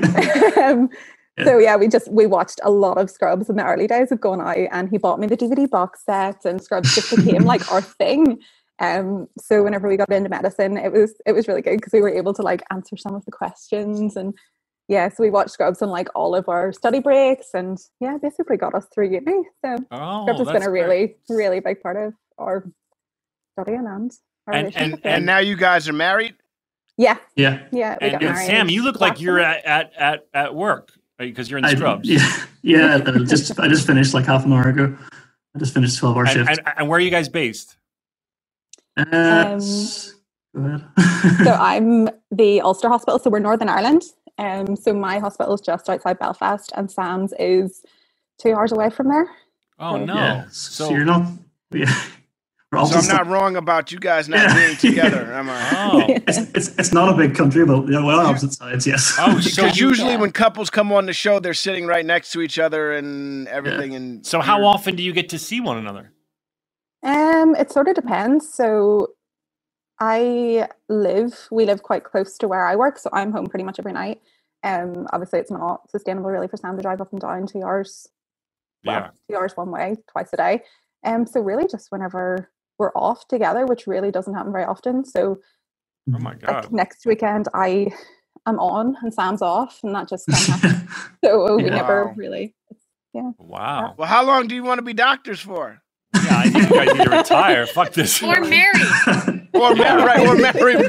So yeah, we watched a lot of Scrubs in the early days of going out, and he bought me the DVD box set, and Scrubs just became like our thing. So whenever we got into medicine, it was really good because we were able to like answer some of the questions, and yeah, so we watched Scrubs on like all of our study breaks, and yeah, basically got us through uni. So Scrubs has been a really, really big part of our studying and our relationship. And now you guys are married? Yeah. We And got married. Sam, you look like you're at work because you're in Scrubs. Yeah. I just finished like half an hour ago. I just finished 12-hour shift. And where are you guys based? Go ahead. So I'm the Ulster Hospital, so we're Northern Ireland. So my hospital is just outside Belfast, and Sam's is 2 hours away from there. Oh no! Yeah. So you're not. Yeah. So I'm not wrong about you guys not being together, am I? Oh. It's not a big country, but opposite sides, yes. Oh, because usually when couples come on the show, they're sitting right next to each other and everything. Yeah. And so how often do you get to see one another? It sort of depends. So we live quite close to where I work, so I'm home pretty much every night. Obviously it's not sustainable really for Sam to drive up and down 2 hours. Yeah. 2 hours one way, twice a day. So really just whenever we're off together, which really doesn't happen very often. So oh my God. Like next weekend I'm on and Sam's off, and that just kind of happens. So we never really Wow. Well, how long do you want to be doctors for? Yeah, I think you guys need to retire. Fuck this. Or married. Or married.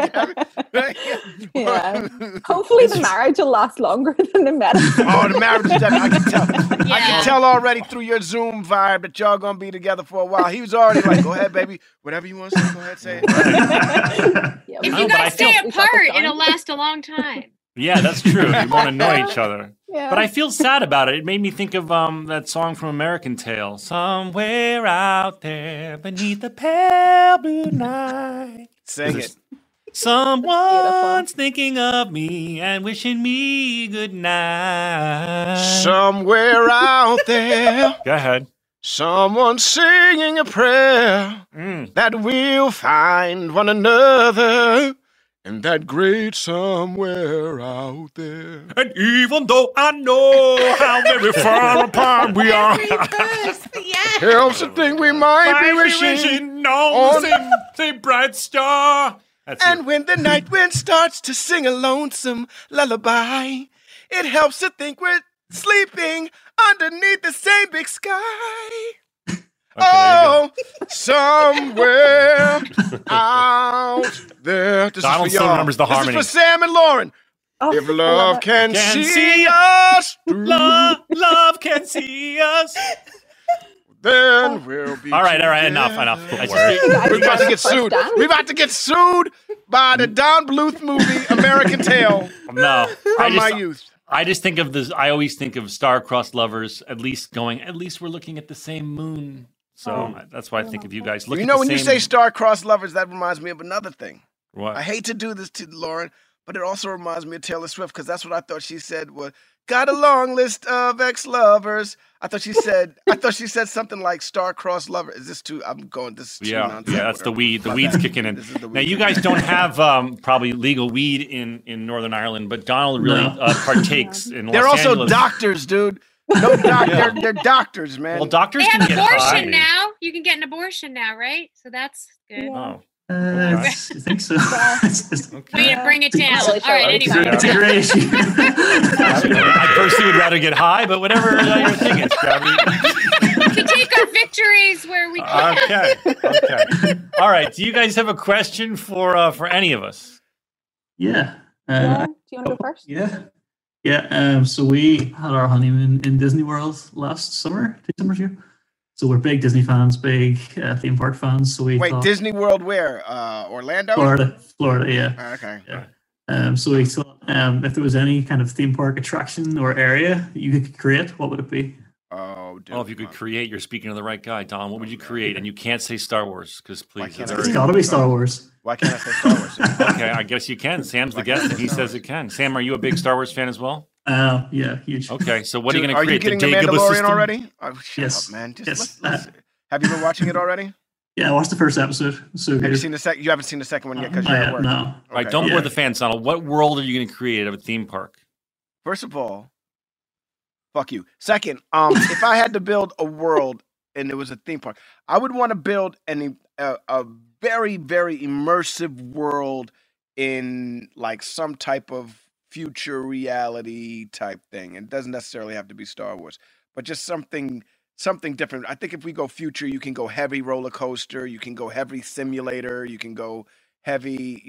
Yeah. Hopefully the marriage will last longer than the medicine. Oh, the marriage is done. I can tell. Yeah. I can tell already through your Zoom vibe that y'all gonna be together for a while. He was already like, "Go ahead, baby. Whatever you want to say, go ahead, say it." If you guys stay apart, it'll last a long time. Yeah, that's true. You won't annoy each other. Yeah. But I feel sad about it. It made me think of that song from American Tail. Somewhere out there beneath the pale blue night. Sing it. Someone's thinking of me and wishing me good night. Somewhere out there. Go ahead. Someone's singing a prayer that we'll find one another. And that great somewhere out there. And even though I know how very far apart we are, helps to think we might be wishing on the same bright star. And when the night wind starts to sing a lonesome lullaby, it helps to think we're sleeping underneath the same big sky. Oh, somewhere out there. This Donald is for still y'all. remembers the harmony. This is for Sam and Lauren. Oh, if love can see us, love can see us. Then we'll be. All right, enough. We're about to get sued. We're about to get sued by the Don Bluth movie American Tail. No, from my youth. I just think of this. I always think of star-crossed lovers. At least we're looking at the same moon. So that's why I think of you guys. You know, when you say star-crossed lovers, that reminds me of another thing. What? I hate to do this to Lauren, but it also reminds me of Taylor Swift, because that's what I thought she said was, got a long list of ex-lovers. I thought she said something like star-crossed lover. Is this too, I'm going, this is too nonsense. Yeah, that's the weed. The weed's kicking in. Now, you guys don't have probably legal weed in Northern Ireland, but Donald really partakes in Los They're also Angeles. doctors, dude. No doctor, they're doctors, man. Well, doctors They can have get abortion high. now. You can get an abortion now, right? So that's good. Oh. I think so. Way to bring it down. All right, anyway. It's a great issue. I personally would rather get high, but whatever your thing is, Gabby. We take our victories where we can. Okay. All right. Do you guys have a question for any of us? Yeah. Do you want to go first? Yeah. Yeah, so we had our honeymoon in Disney World last summer, 2 summers ago. So we're big Disney fans, big theme park fans. So we Wait, thought, Disney World where? Orlando? Florida, yeah. Okay. Yeah. So we thought if there was any kind of theme park attraction or area that you could create, what would it be? Oh, dude. Well, if you could create, you're speaking to the right guy, Don. What would you create? And you can't say Star Wars, because please. It's got to be Star Wars. Why can't I say Star Wars? Okay, I guess you can. Sam's the guest, and he says it can. Sam, are you a big Star Wars fan as well? Yeah, huge. Okay, so what are you going to Are you create? getting the Dagobah Mandalorian system? already? Oh, shut Yes. up, man. Yes. Let's- have you been watching it already? Yeah, I watched the first episode. So Have good. you seen the second? You haven't seen the second one yet because Not you're at yet, work. no. All right, Okay. don't bore the fans, Donald. What world are you going to create out of a theme park? First of all, fuck you. Second, if I had to build a world and it was a theme park, I would want to build a very, very immersive world in like some type of future reality type thing. It doesn't necessarily have to be Star Wars, but just something different. I think if we go future, you can go heavy roller coaster, you can go heavy simulator, you can go heavy,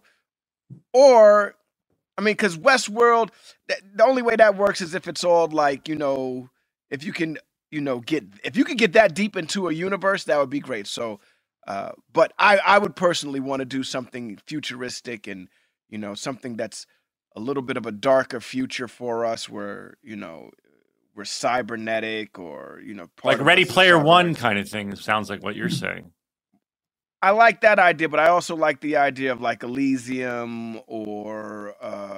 or I mean, because Westworld, the only way that works is if it's all like, if you can, get that deep into a universe, that would be great. So, but I would personally want to do something futuristic and, something that's a little bit of a darker future for us where, we're cybernetic or, part Like of Ready us is Player cybernetic. One kind of thing. Sounds like what you're saying. I like that idea, but I also like the idea of like Elysium or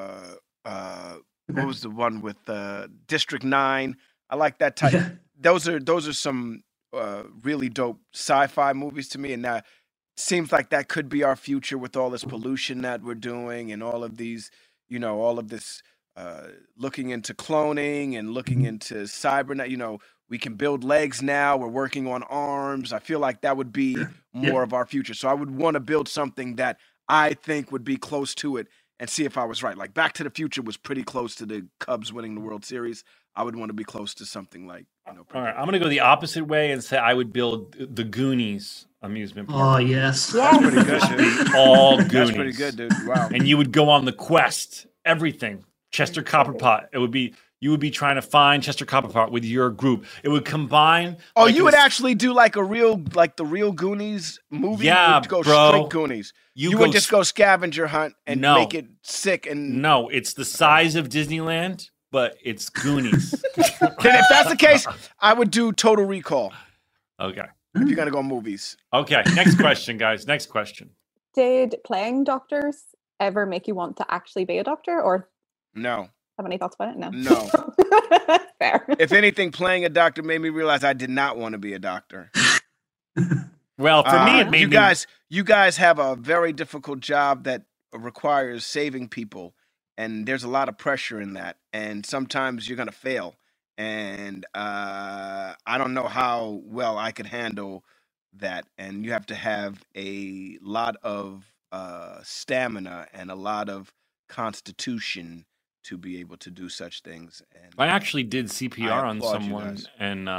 what was the one with District 9? I like that type. Those are some really dope sci-fi movies to me, and that seems like that could be our future with all this pollution that we're doing and all of these, all of this looking into cloning and looking into cybernet. We can build legs now. We're working on arms. I feel like that would be more of our future. So I would want to build something that I think would be close to it and see if I was right. Like Back to the Future was pretty close to the Cubs winning the World Series. I would want to be close to something like, All right, I'm going to go the opposite way and say I would build the Goonies amusement park. Oh, yes. That's pretty good, dude. All Goonies. That's pretty good, dude. Wow. And you would go on the quest, everything. Chester Copperpot. You would be trying to find Chester Copperpot with your group. It would combine. Oh, you would actually do like the real Goonies movie? Yeah, You would go bro. straight Goonies. You would just go scavenger hunt and make it sick and. No, it's the size of Disneyland, but it's Goonies. Then if that's the case, I would do Total Recall. Okay. If you're gonna go movies. Okay. Next question, guys. Next question. Did playing doctors ever make you want to actually be a doctor, or No. have any thoughts about it? No. Fair. If anything, playing a doctor made me realize I did not want to be a doctor. Well, for me, it made you guys have a very difficult job that requires saving people, and there's a lot of pressure in that, and sometimes you're gonna fail, and I don't know how well I could handle that, and you have to have a lot of stamina and a lot of constitution to be able to do such things. And I actually did CPR on applaud you someone, guys.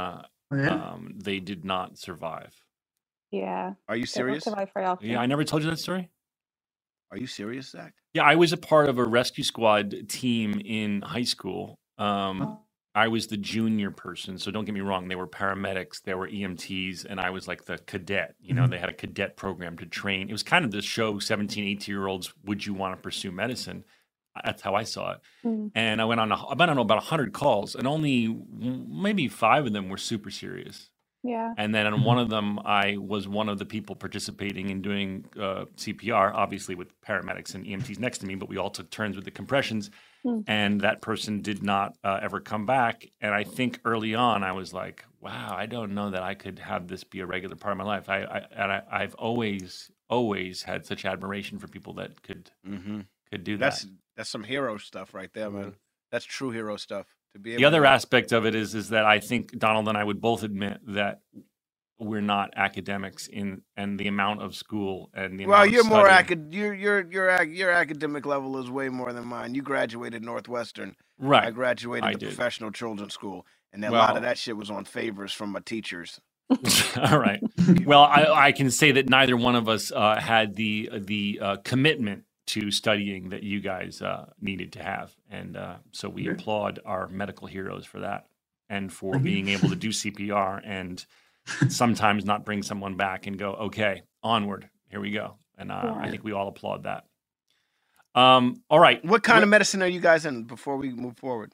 and they did not survive. Yeah. Are you They don't serious? survive very often. Yeah, I never told you that story. Are you serious, Zach? Yeah, I was a part of a rescue squad team in high school. I was the junior person, so don't get me wrong. They were paramedics, they were EMTs, and I was like the cadet. They had a cadet program to train. It was kind of the show 17, 18-year-olds, would you want to pursue medicine? That's how I saw it. And I went on, about 100 calls, and only maybe 5 of them were super serious. Yeah. And then on one of them, I was one of the people participating in doing CPR, obviously with paramedics and EMTs next to me, but we all took turns with the compressions. And that person did not ever come back. And I think early on, I was like, wow, I don't know that I could have this be a regular part of my life. I've always had such admiration for people that could do that. That's some hero stuff right there, man. That's true hero stuff. To be able The other to, aspect of it is that I think Donald and I would both admit that we're not academics and the amount of school and the well, amount you're of more studying. your academic level is way more than mine. You graduated Northwestern. Right. I graduated I the did. professional children's school, and a lot Well- of that shit was on favors from my teachers. All right. Well, I can say that neither one of us had the commitment to studying that you guys needed to have. And so we applaud our medical heroes for that and for being able to do CPR and sometimes not bring someone back and go, okay, onward, here we go. And I think we all applaud that. All right. What kind of medicine are you guys in before we move forward?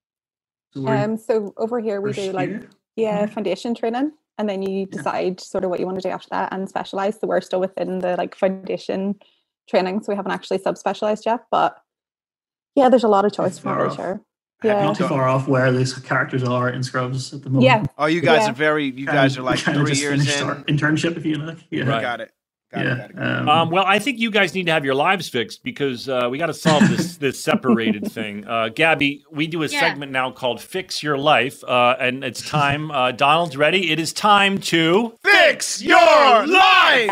So over here we do foundation training, and then you decide sort of what you want to do after that and specialize. So we're still within the foundation training, so we haven't actually subspecialized yet. But yeah, there's a lot of choice from every show. Yeah, not too far off where these characters are in Scrubs at the moment. Yeah. Oh, you guys are you guys are like 3 years in. Our internship, if you like. Yeah. Right. Got it. Well, I think you guys need to have your lives fixed because we got to solve this separated thing. Gabby, we do a segment now called Fix Your Life, and it's time. Donald's ready. It is time to Fix Your Life!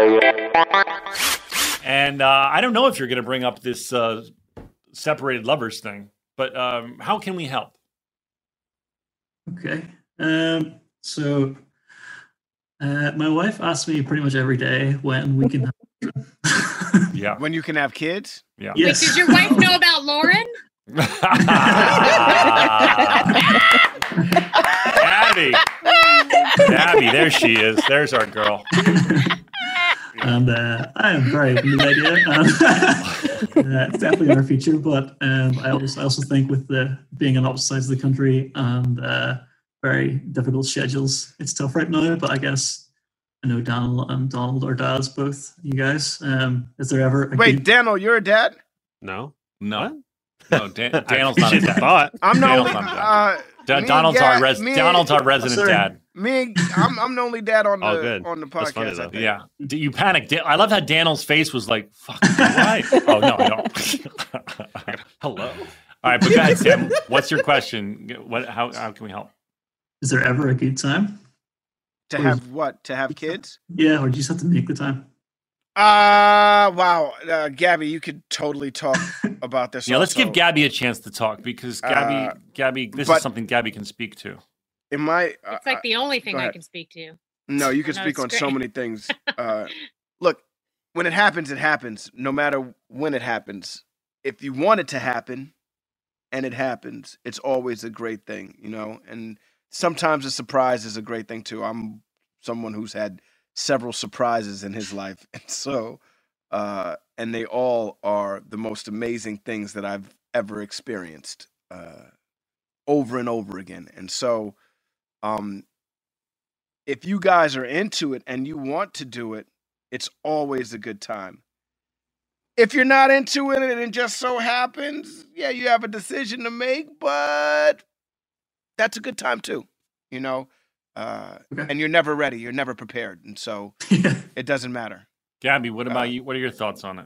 And I don't know if you're going to bring up this separated lovers thing, but how can we help? Okay. So my wife asks me pretty much every day when we can have children. Yeah. When you can have kids? Yeah. Wait, does your wife know about Lauren? Gabby, there she is. There's our girl. And I am very into the idea. It's definitely in our future, but I also think with being on opposite sides of the country and very difficult schedules, it's tough right now. But I guess I know Daniel and Donald are dads, both you guys. Is there ever Daniel, you're a dad? No. No, Daniel's not a dad. Thought. I'm the only. Donald's our resident dad. I'm the only dad on the good. podcast. I think. Yeah, you panicked. I love how Daniel's face was like, "Fuck, why?" Oh no, I don't. Hello. All right, but go ahead, Sam. What's your question? How can we help? Is there ever a good time to have what? To have kids? Yeah, or do you just have to make the time? Wow, Gabby, you could totally talk about this. Yeah, let's give Gabby a chance to talk because Gabby, this is something Gabby can speak to. It's like the only thing I can speak to. No, you can speak on so many things. Look, when it happens, no matter when it happens. If you want it to happen and it happens, it's always a great thing, and sometimes a surprise is a great thing too. I'm someone who's had several surprises in his life, and so and they all are the most amazing things that I've ever experienced over and over again. And so if you guys are into it and you want to do it, it's always a good time. If you're not into it and it just so happens, you have a decision to make, but that's a good time too, okay. And you're never ready. You're never prepared. And so it doesn't matter. Gabby, what about you? What are your thoughts on it?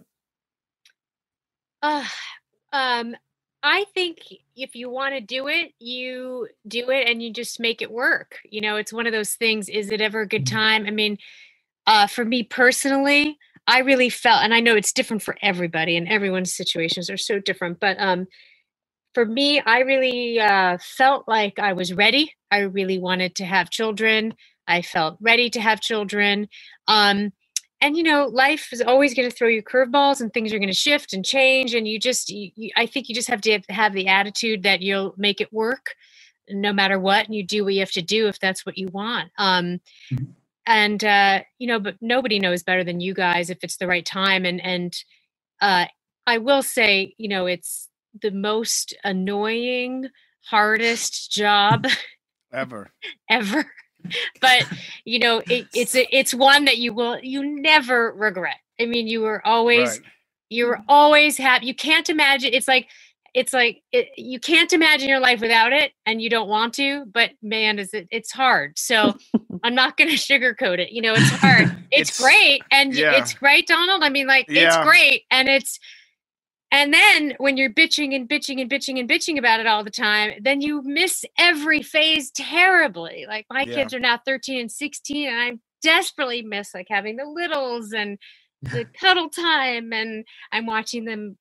I think if you want to do it, you do it and you just make it work. It's one of those things. Is it ever a good time? I mean, for me personally, I really felt, and I know it's different for everybody and everyone's situations are so different, but for me, I really felt like I was ready. I really wanted to have children. I felt ready to have children. And, life is always going to throw you curveballs and things are going to shift and change. And I think you just have to have the attitude that you'll make it work no matter what. And you do what you have to do if that's what you want. And, but nobody knows better than you guys if it's the right time. And I will say, it's the most annoying, hardest job ever. But it's one that you never regret. I mean, you were always happy. You can't imagine. It's like you can't imagine your life without it, and you don't want to. But man, it's hard. So I'm not going to sugarcoat it. It's hard. It's great, and it's great, Donald. I mean, it's great, and then when you're bitching and bitching and bitching and bitching about it all the time, then you miss every phase terribly. Like my kids are now 13 and 16, and I desperately miss having the littles and the cuddle time, and I'm watching them,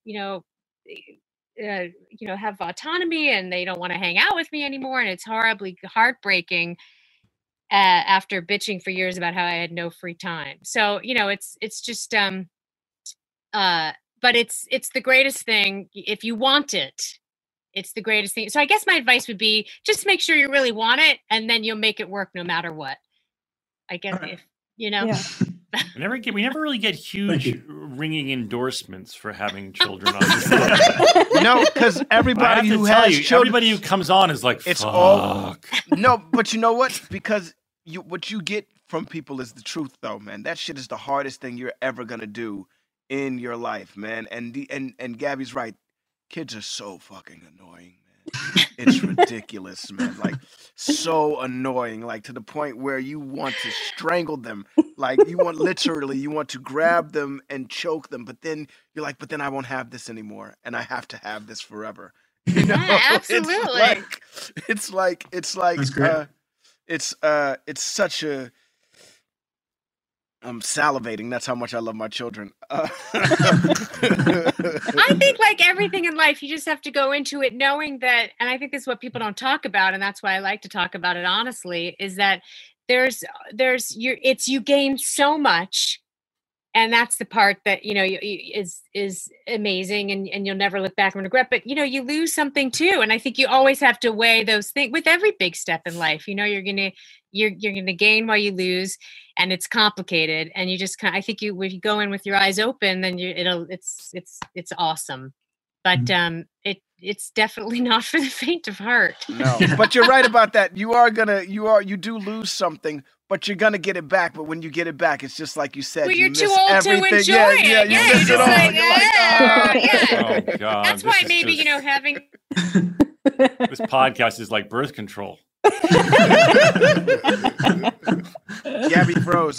have autonomy, and they don't want to hang out with me anymore, and it's horribly heartbreaking after bitching for years about how I had no free time. So it's just but it's the greatest thing if you want it. It's the greatest thing. So I guess my advice would be just make sure you really want it, and then you'll make it work no matter what. I guess if you know. Yeah. We never really get huge ringing endorsements for having children on this show. No, because everybody who has children, everybody who comes on is like, it's fuck. all no. But you know what? Because what you get from people is the truth, though, man. That shit is the hardest thing you're ever gonna do in your life, man. And Gabby's right. Kids are so fucking annoying, man. It's ridiculous, man. Like, so annoying, like to the point where you want to strangle them. Like, you want to grab them and choke them. But then you're like, but then I won't have this anymore, and I have to have this forever. You know? Yeah, absolutely. It's such a. I'm salivating. That's how much I love my children. I think like everything in life, you just have to go into it knowing that, and I think this is what people don't talk about, and that's why I like to talk about it honestly, is that you gain so much, and that's the part that is amazing, and you'll never look back and regret. But you lose something too, and I think you always have to weigh those things with every big step in life. You're gonna gain while you lose, and it's complicated. And you just I think if you go in with your eyes open, then it's awesome. But it's definitely not for the faint of heart. No, but you're right about that. You do lose something, but you're gonna get it back. But when you get it back, it's just like you said. Well, you you're too old everything. to enjoy it. Yeah, you miss it all. Oh God! That's why maybe having this podcast is like birth control. Gabby froze.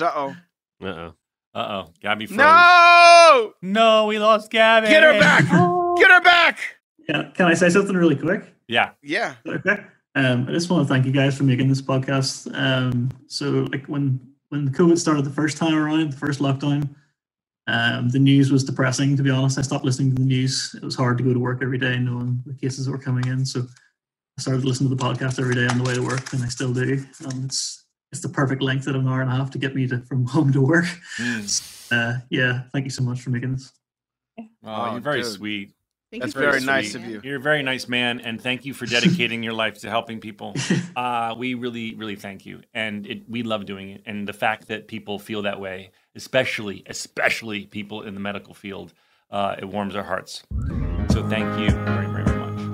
Gabby froze. No, we lost Gabby. Get her back. Get her back. Yeah, can I say something really quick? Yeah. Okay. I just want to thank you guys for making this podcast. So like when COVID started the first time around, the first lockdown, the news was depressing, to be honest. I stopped listening to the news. It was hard to go to work every day knowing the cases that were coming in. So I started listening to the podcast every day on the way to work, and I still do. It's the perfect length of an hour and a half to get me from home to work. Yeah, thank you so much for making this. Oh, you're very sweet. That's very nice of you. You're a very nice man, and thank you for dedicating your life to helping people. We really, really thank you, and we love doing it. And the fact that people feel that way, especially people in the medical field, it warms our hearts. So thank you very, very, very much.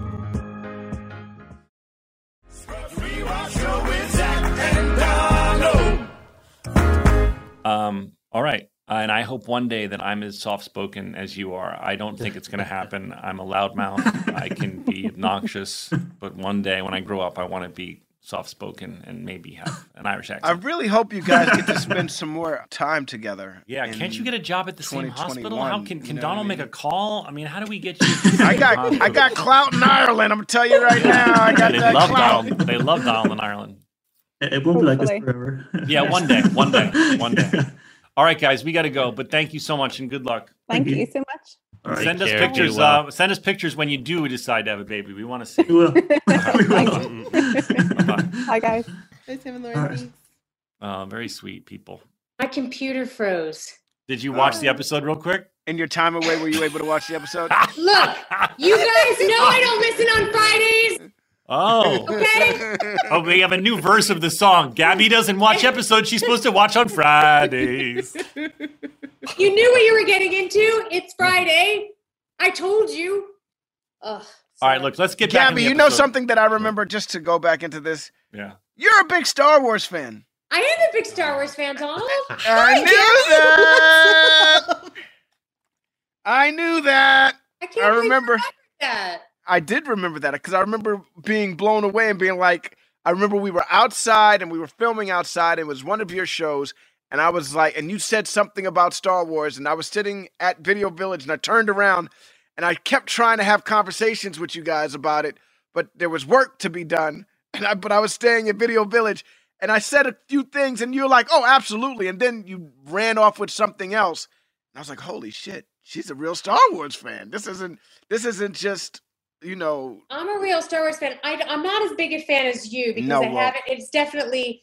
All right. And I hope one day that I'm as soft-spoken as you are. I don't think it's going to happen. I'm a loudmouth. I can be obnoxious. But one day when I grow up, I want to be soft-spoken and maybe have an Irish accent. I really hope you guys get to spend some more time together. Yeah, can't you get a job at the same hospital? How can Donald make a call? I mean, how do we get you? I got clout in Ireland. I'm gonna tell you right now. I got that clout. They love Donald in Ireland. It won't be like this forever. Yeah, one day. All right, guys, we got to go. But thank you so much and good luck. Thank you so much. Right. Send us pictures. Send us pictures when you do decide to have a baby. We want to see. We will. Hi, guys. Hi, Tim and Lauren. Very sweet people. My computer froze. Did you watch the episode real quick? In your time away, were you able to watch the episode? Look, you guys know I don't listen on Fridays. Oh. Okay. Oh, we have a new verse of the song. Gabby doesn't watch episodes she's supposed to watch on Fridays. You knew what you were getting into. It's Friday. I told you. Ugh. All right, look, let's get back Gabby, you know something that I remember, just to go back into this? Yeah. You're a big Star Wars fan. I am a big Star Wars fan, Donald. I knew that. I remember that. I did remember that because I remember being blown away and being like, I remember we were outside and we were filming outside. And it was one of your shows. And I was like, and you said something about Star Wars. And I was sitting at Video Village and I turned around and I kept trying to have conversations with you guys about it. But there was work to be done. But I was staying at Video Village and I said a few things and you're like, oh, absolutely. And then you ran off with something else. And I was like, holy shit, she's a real Star Wars fan. This isn't just, I'm a real Star Wars fan. I'm not as big a fan as you because I haven't. It's definitely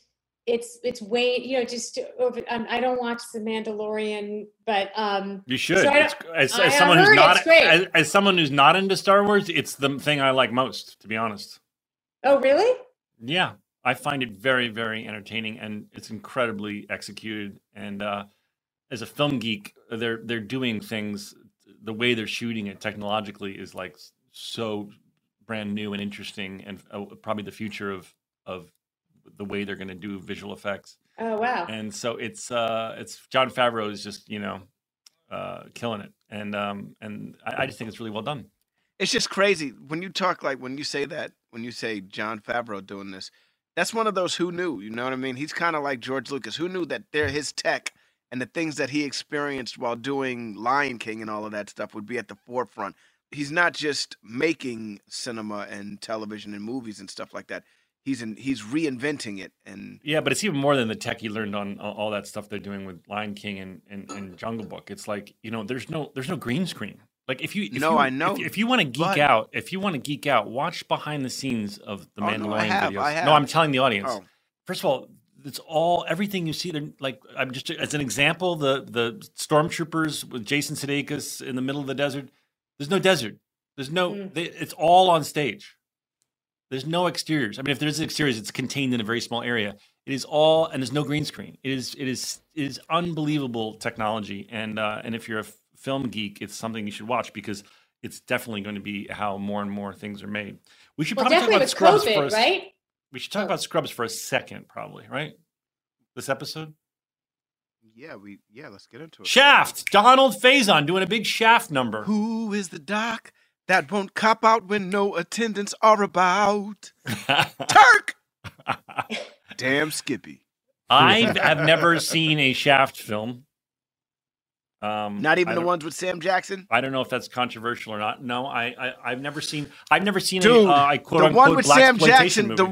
it's way, you know, just over. I don't watch The Mandalorian, but you should. So as someone who's not into Star Wars, it's the thing I like most, to be honest. Oh, really? Yeah, I find it very, very entertaining, and it's incredibly executed. And as a film geek, they're doing things. The way they're shooting it technologically is like so brand new and interesting, and probably the future of the way they're going to do visual effects. Oh wow! And so it's Jon Favreau is just killing it, and I just think it's really well done. It's just crazy when you talk when you say Jon Favreau doing this. That's one of those who knew. You know what I mean? He's kind of like George Lucas. Who knew that his tech and the things that he experienced while doing Lion King and all of that stuff would be at the forefront. He's not just making cinema and television and movies and stuff like that. He's reinventing it. And yeah, but it's even more than the tech he learned on all that stuff they're doing with Lion King and Jungle Book. It's like, you know, there's no green screen. Like if you want to geek out, watch behind the scenes of the Mandalorian videos. I have. No, I'm telling the audience. Oh. First of all, it's everything you see. They're like, I'm just as an example, the stormtroopers with Jason Sudeikis in the middle of the desert. There's no desert. There's no. It's all on stage. There's no exteriors. I mean, if there's exteriors, it's contained in a very small area. It is all, and there's no green screen. It is unbelievable technology. And if you're a film geek, it's something you should watch because it's definitely going to be how more and more things are made. We should probably talk about Scrubs COVID, first. Right? We should talk about Scrubs for a second, probably, right? This episode? Yeah, let's get into it. Shaft! Donald Faison doing a big Shaft number. Who is the doc that won't cop out when no attendants are about? Turk! Damn Skippy. I have never seen a Shaft film. Not even the ones with Sam Jackson? I don't know if that's controversial or not. No, I've never seen a quote the unquote one with Sam Jackson, movie.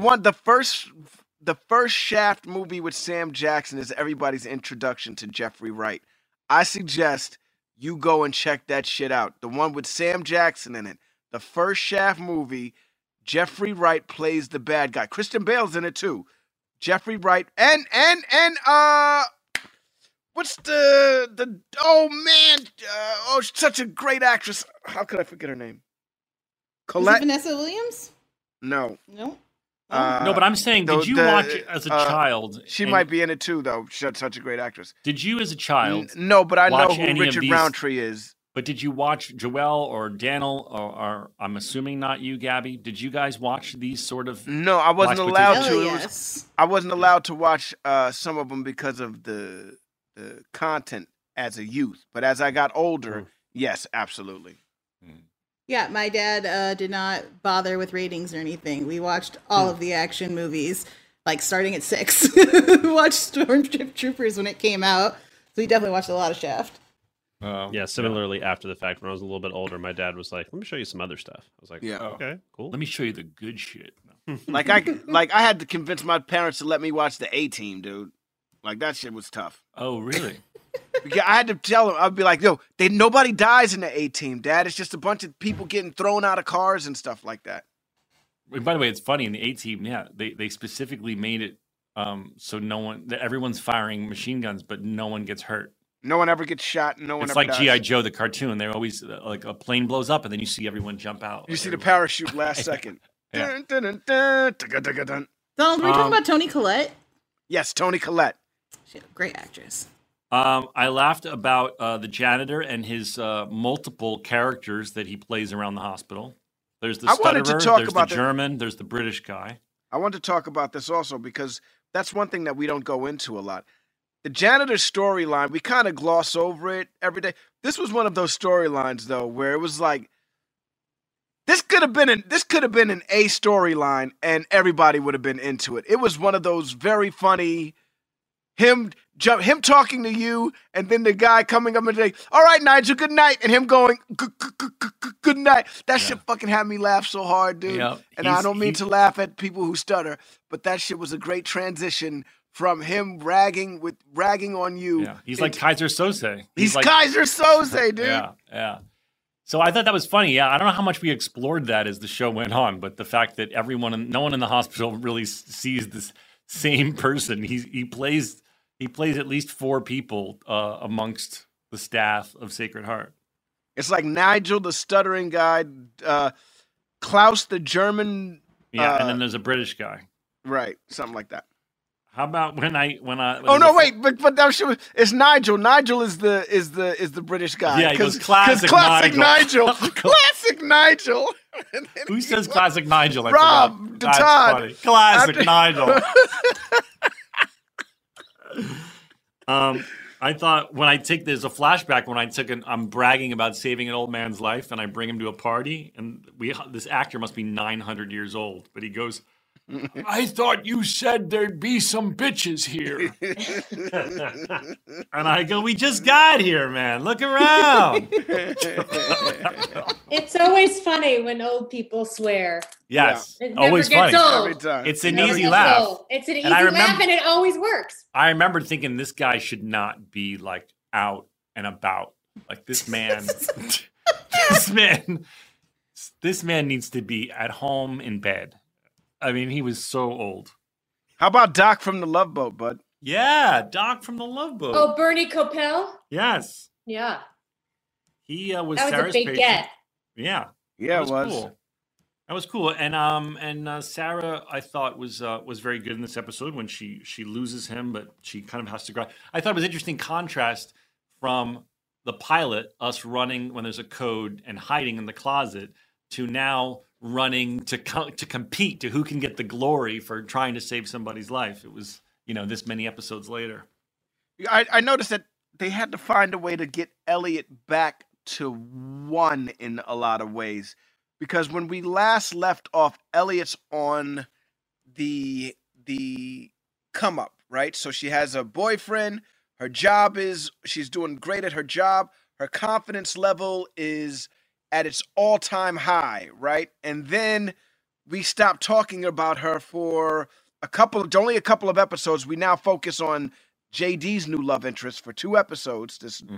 the first Shaft movie with Sam Jackson is everybody's introduction to Jeffrey Wright. I suggest you go and check that shit out. The one with Sam Jackson in it. The first Shaft movie, Jeffrey Wright plays the bad guy. Kristen Bale's in it too. Jeffrey Wright and what's the oh man, such a great actress. How could I forget her name? Colette. Is it Vanessa Williams? No. No. No, but I'm saying, did you watch it as a child? She might be in it too, though. She's such a great actress. Did you, as a child? No, but I know who Richard Roundtree is. But did you watch Joelle or Daniel, or I'm assuming not you, Gabby? Did you guys watch these sort of? No, I wasn't allowed to. I wasn't allowed to watch some of them because of the content as a youth. But as I got older, yes, absolutely. Yeah, my dad did not bother with ratings or anything. We watched all of the action movies, like starting at 6. We watched Stormtroopers when it came out. So we definitely watched a lot of Shaft. Yeah, similarly, after the fact, when I was a little bit older, my dad was like, let me show you some other stuff. I was like, yeah, okay, cool. Let me show you the good shit. Like I had to convince my parents to let me watch the A-Team, dude. Like, that shit was tough. Oh, really? I had to tell them. I'd be like, yo, nobody dies in the A-Team, Dad. It's just a bunch of people getting thrown out of cars and stuff like that. By the way, it's funny, in the A-Team, yeah, they specifically made it so everyone's firing machine guns, but no one gets hurt. No one ever gets shot. No one it's ever like dies. G.I. Joe, the cartoon. They're always like a plane blows up and then you see everyone jump out. You see the parachute last second. Yeah. Donald, were we talking about Toni Collette? Yes, Toni Collette. She's a great actress. I laughed about the janitor and his multiple characters that he plays around the hospital. There's the stutterer, there's the German, there's the British guy. I want to talk about this also because that's one thing that we don't go into a lot. The janitor storyline, we kind of gloss over it every day. This was one of those storylines, though, where it was like, this could have been an A storyline, and everybody would have been into it. It was one of those very funny, him talking to you, and then the guy coming up and saying, "All right, Nigel, good night," and him going, "Good night." That shit fucking had me laugh so hard, dude. Yeah, and I don't mean to laugh at people who stutter, but that shit was a great transition. From him ragging on you. Yeah, he's like Kaiser Sose. He's like, Kaiser Sose, dude. Yeah. So I thought that was funny. Yeah, I don't know how much we explored that as the show went on, but the fact that no one in the hospital really sees same person. He plays at least 4 people amongst the staff of Sacred Heart. It's like Nigel, the stuttering guy, Klaus, the German. Yeah, and then there's a British guy. Right, something like that. How about when I? Oh no, wait, but that should, it's Nigel. Nigel is the British guy. Yeah, he goes classic Nigel. Classic Nigel. Who says classic Nigel? Rob That's Todd. funny. Classic Nigel. I thought when I take there's a flashback when I'm bragging about saving an old man's life and I bring him to a party and this actor must be 900 years old, but he goes, I thought you said there'd be some bitches here. And I go, we just got here, man. Look around. It's always funny when old people swear. Yes. It Always never gets funny. old. Every time. It's an Never easy gets laugh. old. It's an easy And I laugh and it always works. I remember thinking this guy should not be like out and about. Like this man, this man needs to be at home in bed. I mean, he was so old. How about Doc from the Love Boat, bud? Yeah, Doc from the Love Boat. Oh, Bernie Coppell? Yes. Yeah. He was That was Sarah's a big patient. get. Yeah. Yeah, That it was. Cool. That was cool. And Sarah, I thought was very good in this episode when she loses him, but she kind of has to cry. I thought it was an interesting contrast from the pilot, us running when there's a code and hiding in the closet, to now running to compete to who can get the glory for trying to save somebody's life. It was, this many episodes later. I noticed that they had to find a way to get Elliot back to 1 in a lot of ways. Because when we last left off, Elliot's on the come up, right? So she has a boyfriend. Her job she's doing great at her job. Her confidence level is at its all-time high, right? And then we stopped talking about her for only a couple of episodes. We now focus on JD's new love interest for 2 episodes.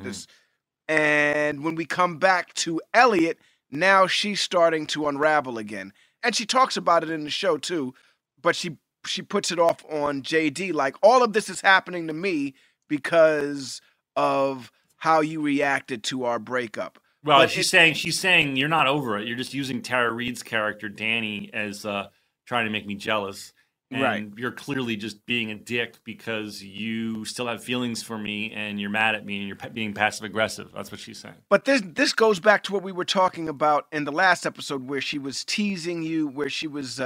And when we come back to Elliot, now she's starting to unravel again. And she talks about it in the show too, but she puts it off on JD. Like, all of this is happening to me because of how you reacted to our breakup. Well, But she's saying you're not over it. You're just using Tara Reid's character, Danny, as trying to make me jealous. And Right. you're clearly just being a dick because you still have feelings for me and you're mad at me and you're being passive aggressive. That's what she's saying. But this goes back to what we were talking about in the last episode, where she was teasing you, where she was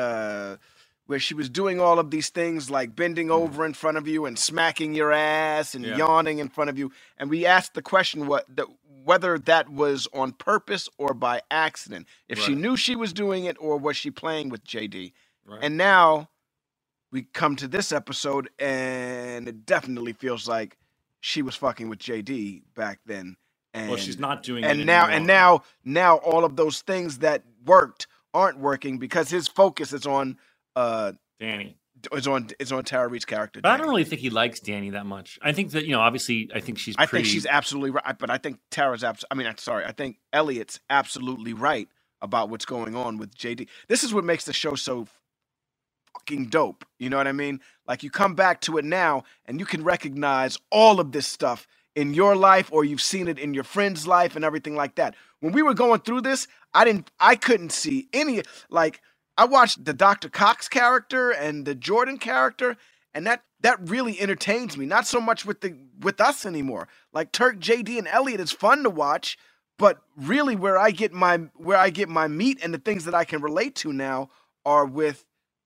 doing all of these things like bending over in front of you and smacking your ass and yawning in front of you. And we asked the question whether that was on purpose or by accident. If she knew she was doing it, or was she playing with JD? Right. And now we come to this episode, and it definitely feels like she was fucking with JD back then. And, Well, she's not doing and it now anymore. and now all of those things that worked aren't working because his focus is on Danny. Is on Tara Reid's character. But I don't really think he likes Danny that much. I think that, obviously, I think she's I pretty... think she's absolutely right, but I think I think Elliot's absolutely right about what's going on with JD. This is what makes the show so fucking dope. You know what I mean? Like, you come back to it now and you can recognize all of this stuff in your life, or you've seen it in your friend's life and everything like that. When we were going through this, I couldn't see any, like, I watched the Dr. Cox character and the Jordan character, and that really entertains me. Not so much with us anymore. Like, Turk, JD, and Elliot is fun to watch, but really where I get my meat and the things that I can relate to now are with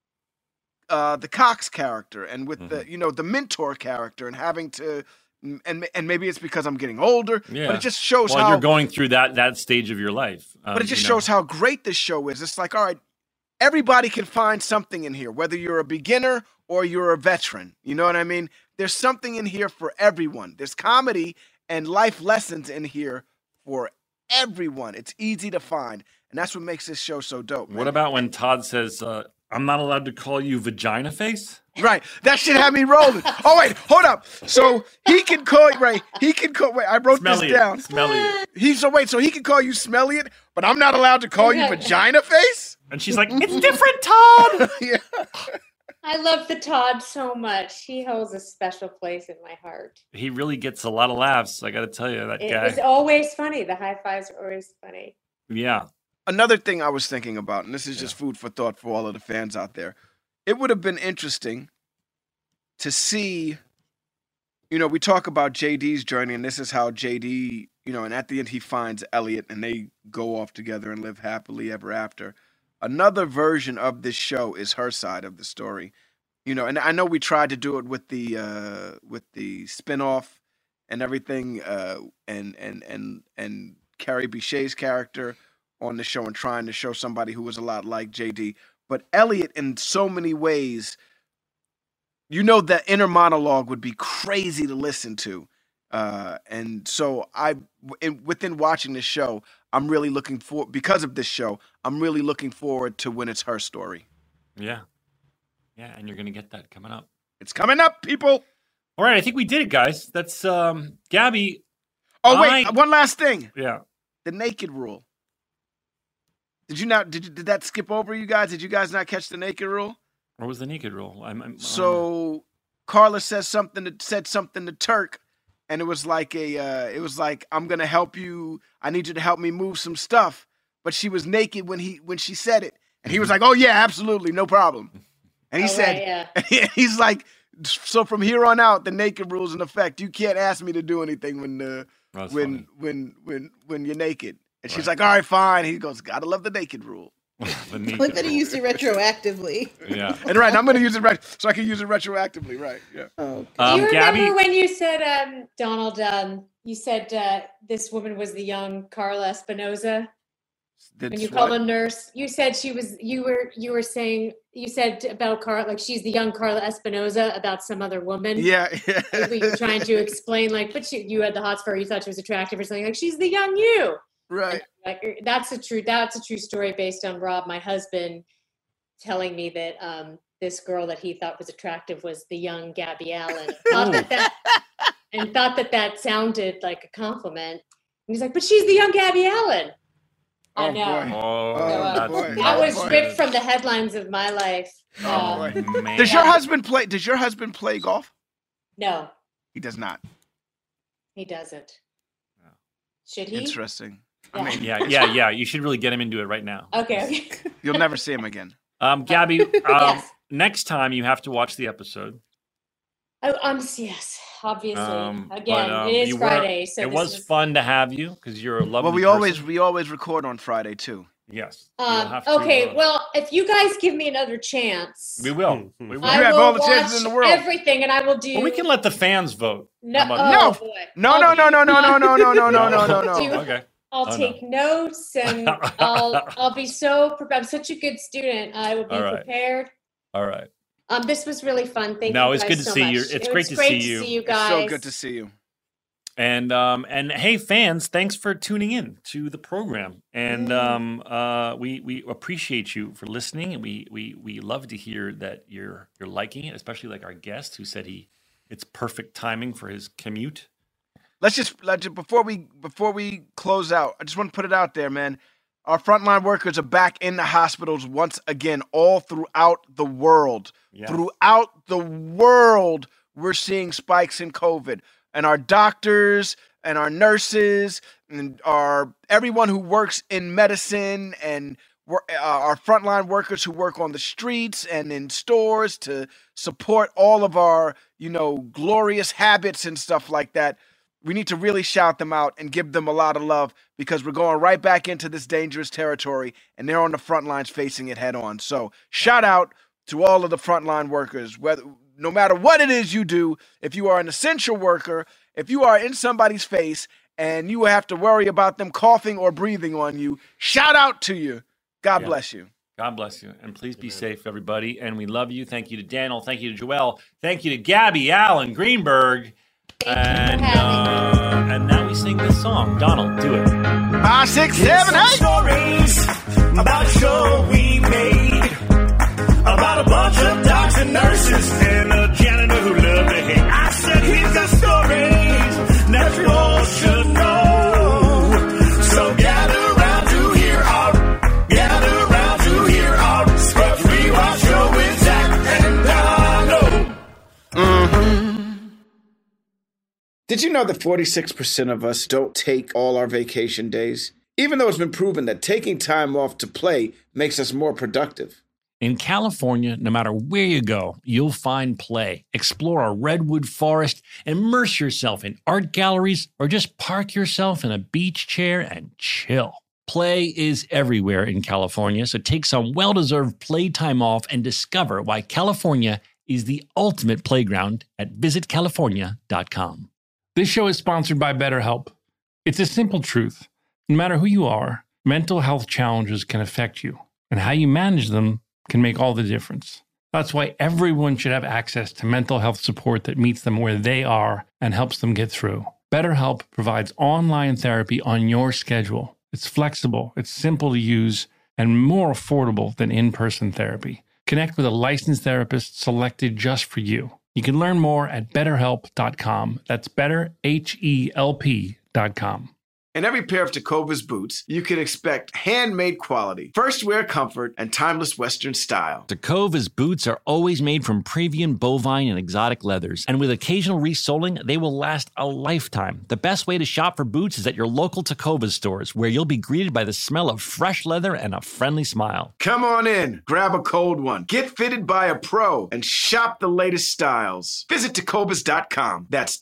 the Cox character and with the mentor character, and having to, and maybe it's because I'm getting older, but it just shows how you're going through that stage of your life. But it just shows how great this show is. It's like, all right, everybody can find something in here, whether you're a beginner or you're a veteran. You know what I mean? There's something in here for everyone. There's comedy and life lessons in here for everyone. It's easy to find, and that's what makes this show so dope. Man. What about when Todd says, I'm not allowed to call you vagina face? Right. That shit had me rolling. Oh, wait, hold up. So he can call you, right? He can call, wait, I wrote Smelly this down. Smelly it. So he can call you smelly it, but I'm not allowed to call you vagina face? And she's like, it's different, Todd. Yeah. I love the Todd so much. He holds a special place in my heart. He really gets a lot of laughs. I got to tell you, that guy. It's always funny. The high fives are always funny. Yeah. Another thing I was thinking about, and this is just food for thought for all of the fans out there, it would have been interesting to see, we talk about JD's journey, and this is how JD, and at the end he finds Elliot, and they go off together and live happily ever after. Another version of this show is her side of the story, and I know we tried to do it with the spinoff and everything, and Carrie Bichet's character on the show and trying to show somebody who was a lot like JD. But Elliot, in so many ways, that inner monologue would be crazy to listen to. And so within watching this show, I'm really looking because of this show, I'm really looking forward to when it's her story. Yeah. Yeah, and you're going to get that coming up. It's coming up, people. All right, I think we did it, guys. That's Gabby. Oh, wait, one last thing. Yeah. The naked rule. Did you not? Did that skip over you guys? Did you guys not catch the naked rule? What was the naked rule? So Carla said something to Turk, and it was like I'm gonna help you. I need you to help me move some stuff. But she was naked when she said it, and he was like, "Oh yeah, absolutely, no problem." And he said, right, he's like, "So from here on out, the naked rule is in effect. You can't ask me to do anything when you're naked." And she's like, "All right, fine." He goes, "Gotta love the naked rule." I like that he used it retroactively. Yeah. And right, I'm going to use it so I can use it retroactively. Right. Yeah. Oh, do you remember Gabby, when you said, Donald, you said this woman was the young Carla Espinosa? When you called a nurse, you said you were saying, you said about Carla, like she's the young Carla Espinosa about some other woman. Yeah. Like, you were trying to explain, like, but you had the hots for her, you thought she was attractive or something, like she's the young you. Right. And, like, that's a true story based on Rob, my husband, telling me that this girl that he thought was attractive was the young Gabby Allen. And thought that sounded like a compliment. And he's like, but she's the young Gabby Allen. I know. Boy. That was ripped from the headlines of my life. Man. Does your husband play golf? No. He does not. He doesn't. Should he? Interesting. Yeah. I mean, yeah. You should really get him into it right now. Okay. You'll never see him again. Gabby, Yes. Next time you have to watch the episode. Yes, obviously. Again, it is Friday, so it was fun to have you because you're a lovely. Well, person. we always record on Friday too. Yes. Okay. Well, if you guys give me another chance, we will. We will. I You have will all the watch chances in the world. everything, and I will do. Well, we can let the fans vote. No. How about Oh, that? No. Okay. I'll take notes, and I'll be I'm such a good student. I will be prepared. All right. This was really fun. Thank you. No, it's guys good to so see much. you. It's great to see you. See you guys. So good to see you. And hey, fans, thanks for tuning in to the program. And we appreciate you for listening, and we love to hear that you're liking it, especially like our guest who said it's perfect timing for his commute. Let's just before we close out, I just want to put it out there, man. Our frontline workers are back in the hospitals once again, all throughout the world. Yeah. Throughout the world, we're seeing spikes in COVID. And our doctors and our nurses and everyone who works in medicine and our frontline workers who work on the streets and in stores to support all of our, glorious habits and stuff like that. We need to really shout them out and give them a lot of love because we're going right back into this dangerous territory and they're on the front lines facing it head on. So shout out to all of the frontline workers, no matter what it is you do. If you are an essential worker, if you are in somebody's face and you have to worry about them coughing or breathing on you, shout out to you. God bless you. God bless you. And please be safe, everybody. And we love you. Thank you to Daniel. Thank you to Joelle. Thank you to Gabby Allen Greenberg. And now we sing this song. Donald, do it. 5, 6, 7, 8. Stories about a show we made about a bunch of doctors and nurses and a janitor who loved to hate. I said, here's the stories that you all should know. So gather round to hear our Scrubs Rewatch show with Zach and Don. Did you know that 46% of us don't take all our vacation days? Even though it's been proven that taking time off to play makes us more productive. In California, no matter where you go, you'll find play. Explore a redwood forest, immerse yourself in art galleries, or just park yourself in a beach chair and chill. Play is everywhere in California, so take some well-deserved playtime off and discover why California is the ultimate playground at visitcalifornia.com. This show is sponsored by BetterHelp. It's a simple truth. No matter who you are, mental health challenges can affect you, and how you manage them can make all the difference. That's why everyone should have access to mental health support that meets them where they are and helps them get through. BetterHelp provides online therapy on your schedule. It's flexible, it's simple to use, and more affordable than in-person therapy. Connect with a licensed therapist selected just for you. You can learn more at betterhelp.com. That's betterhelp.com. In every pair of Tecovas boots, you can expect handmade quality, first wear comfort, and timeless Western style. Tecovas boots are always made from premium bovine and exotic leathers, and with occasional resoling, they will last a lifetime. The best way to shop for boots is at your local Tecovas stores, where you'll be greeted by the smell of fresh leather and a friendly smile. Come on in, grab a cold one, get fitted by a pro, and shop the latest styles. Visit Tecovas.com. That's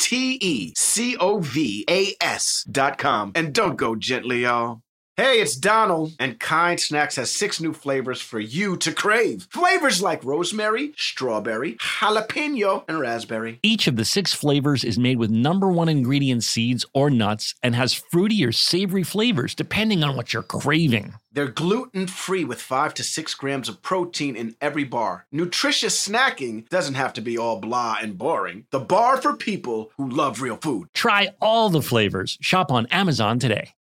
Tecovas.com. And don't go gently, y'all. Hey, it's Donald, and Kind Snacks has 6 new flavors for you to crave. Flavors like rosemary, strawberry, jalapeno, and raspberry. Each of the 6 flavors is made with #1 ingredient seeds or nuts and has fruity or savory flavors depending on what you're craving. They're gluten-free with 5 to 6 grams of protein in every bar. Nutritious snacking doesn't have to be all blah and boring. The bar for people who love real food. Try all the flavors. Shop on Amazon today.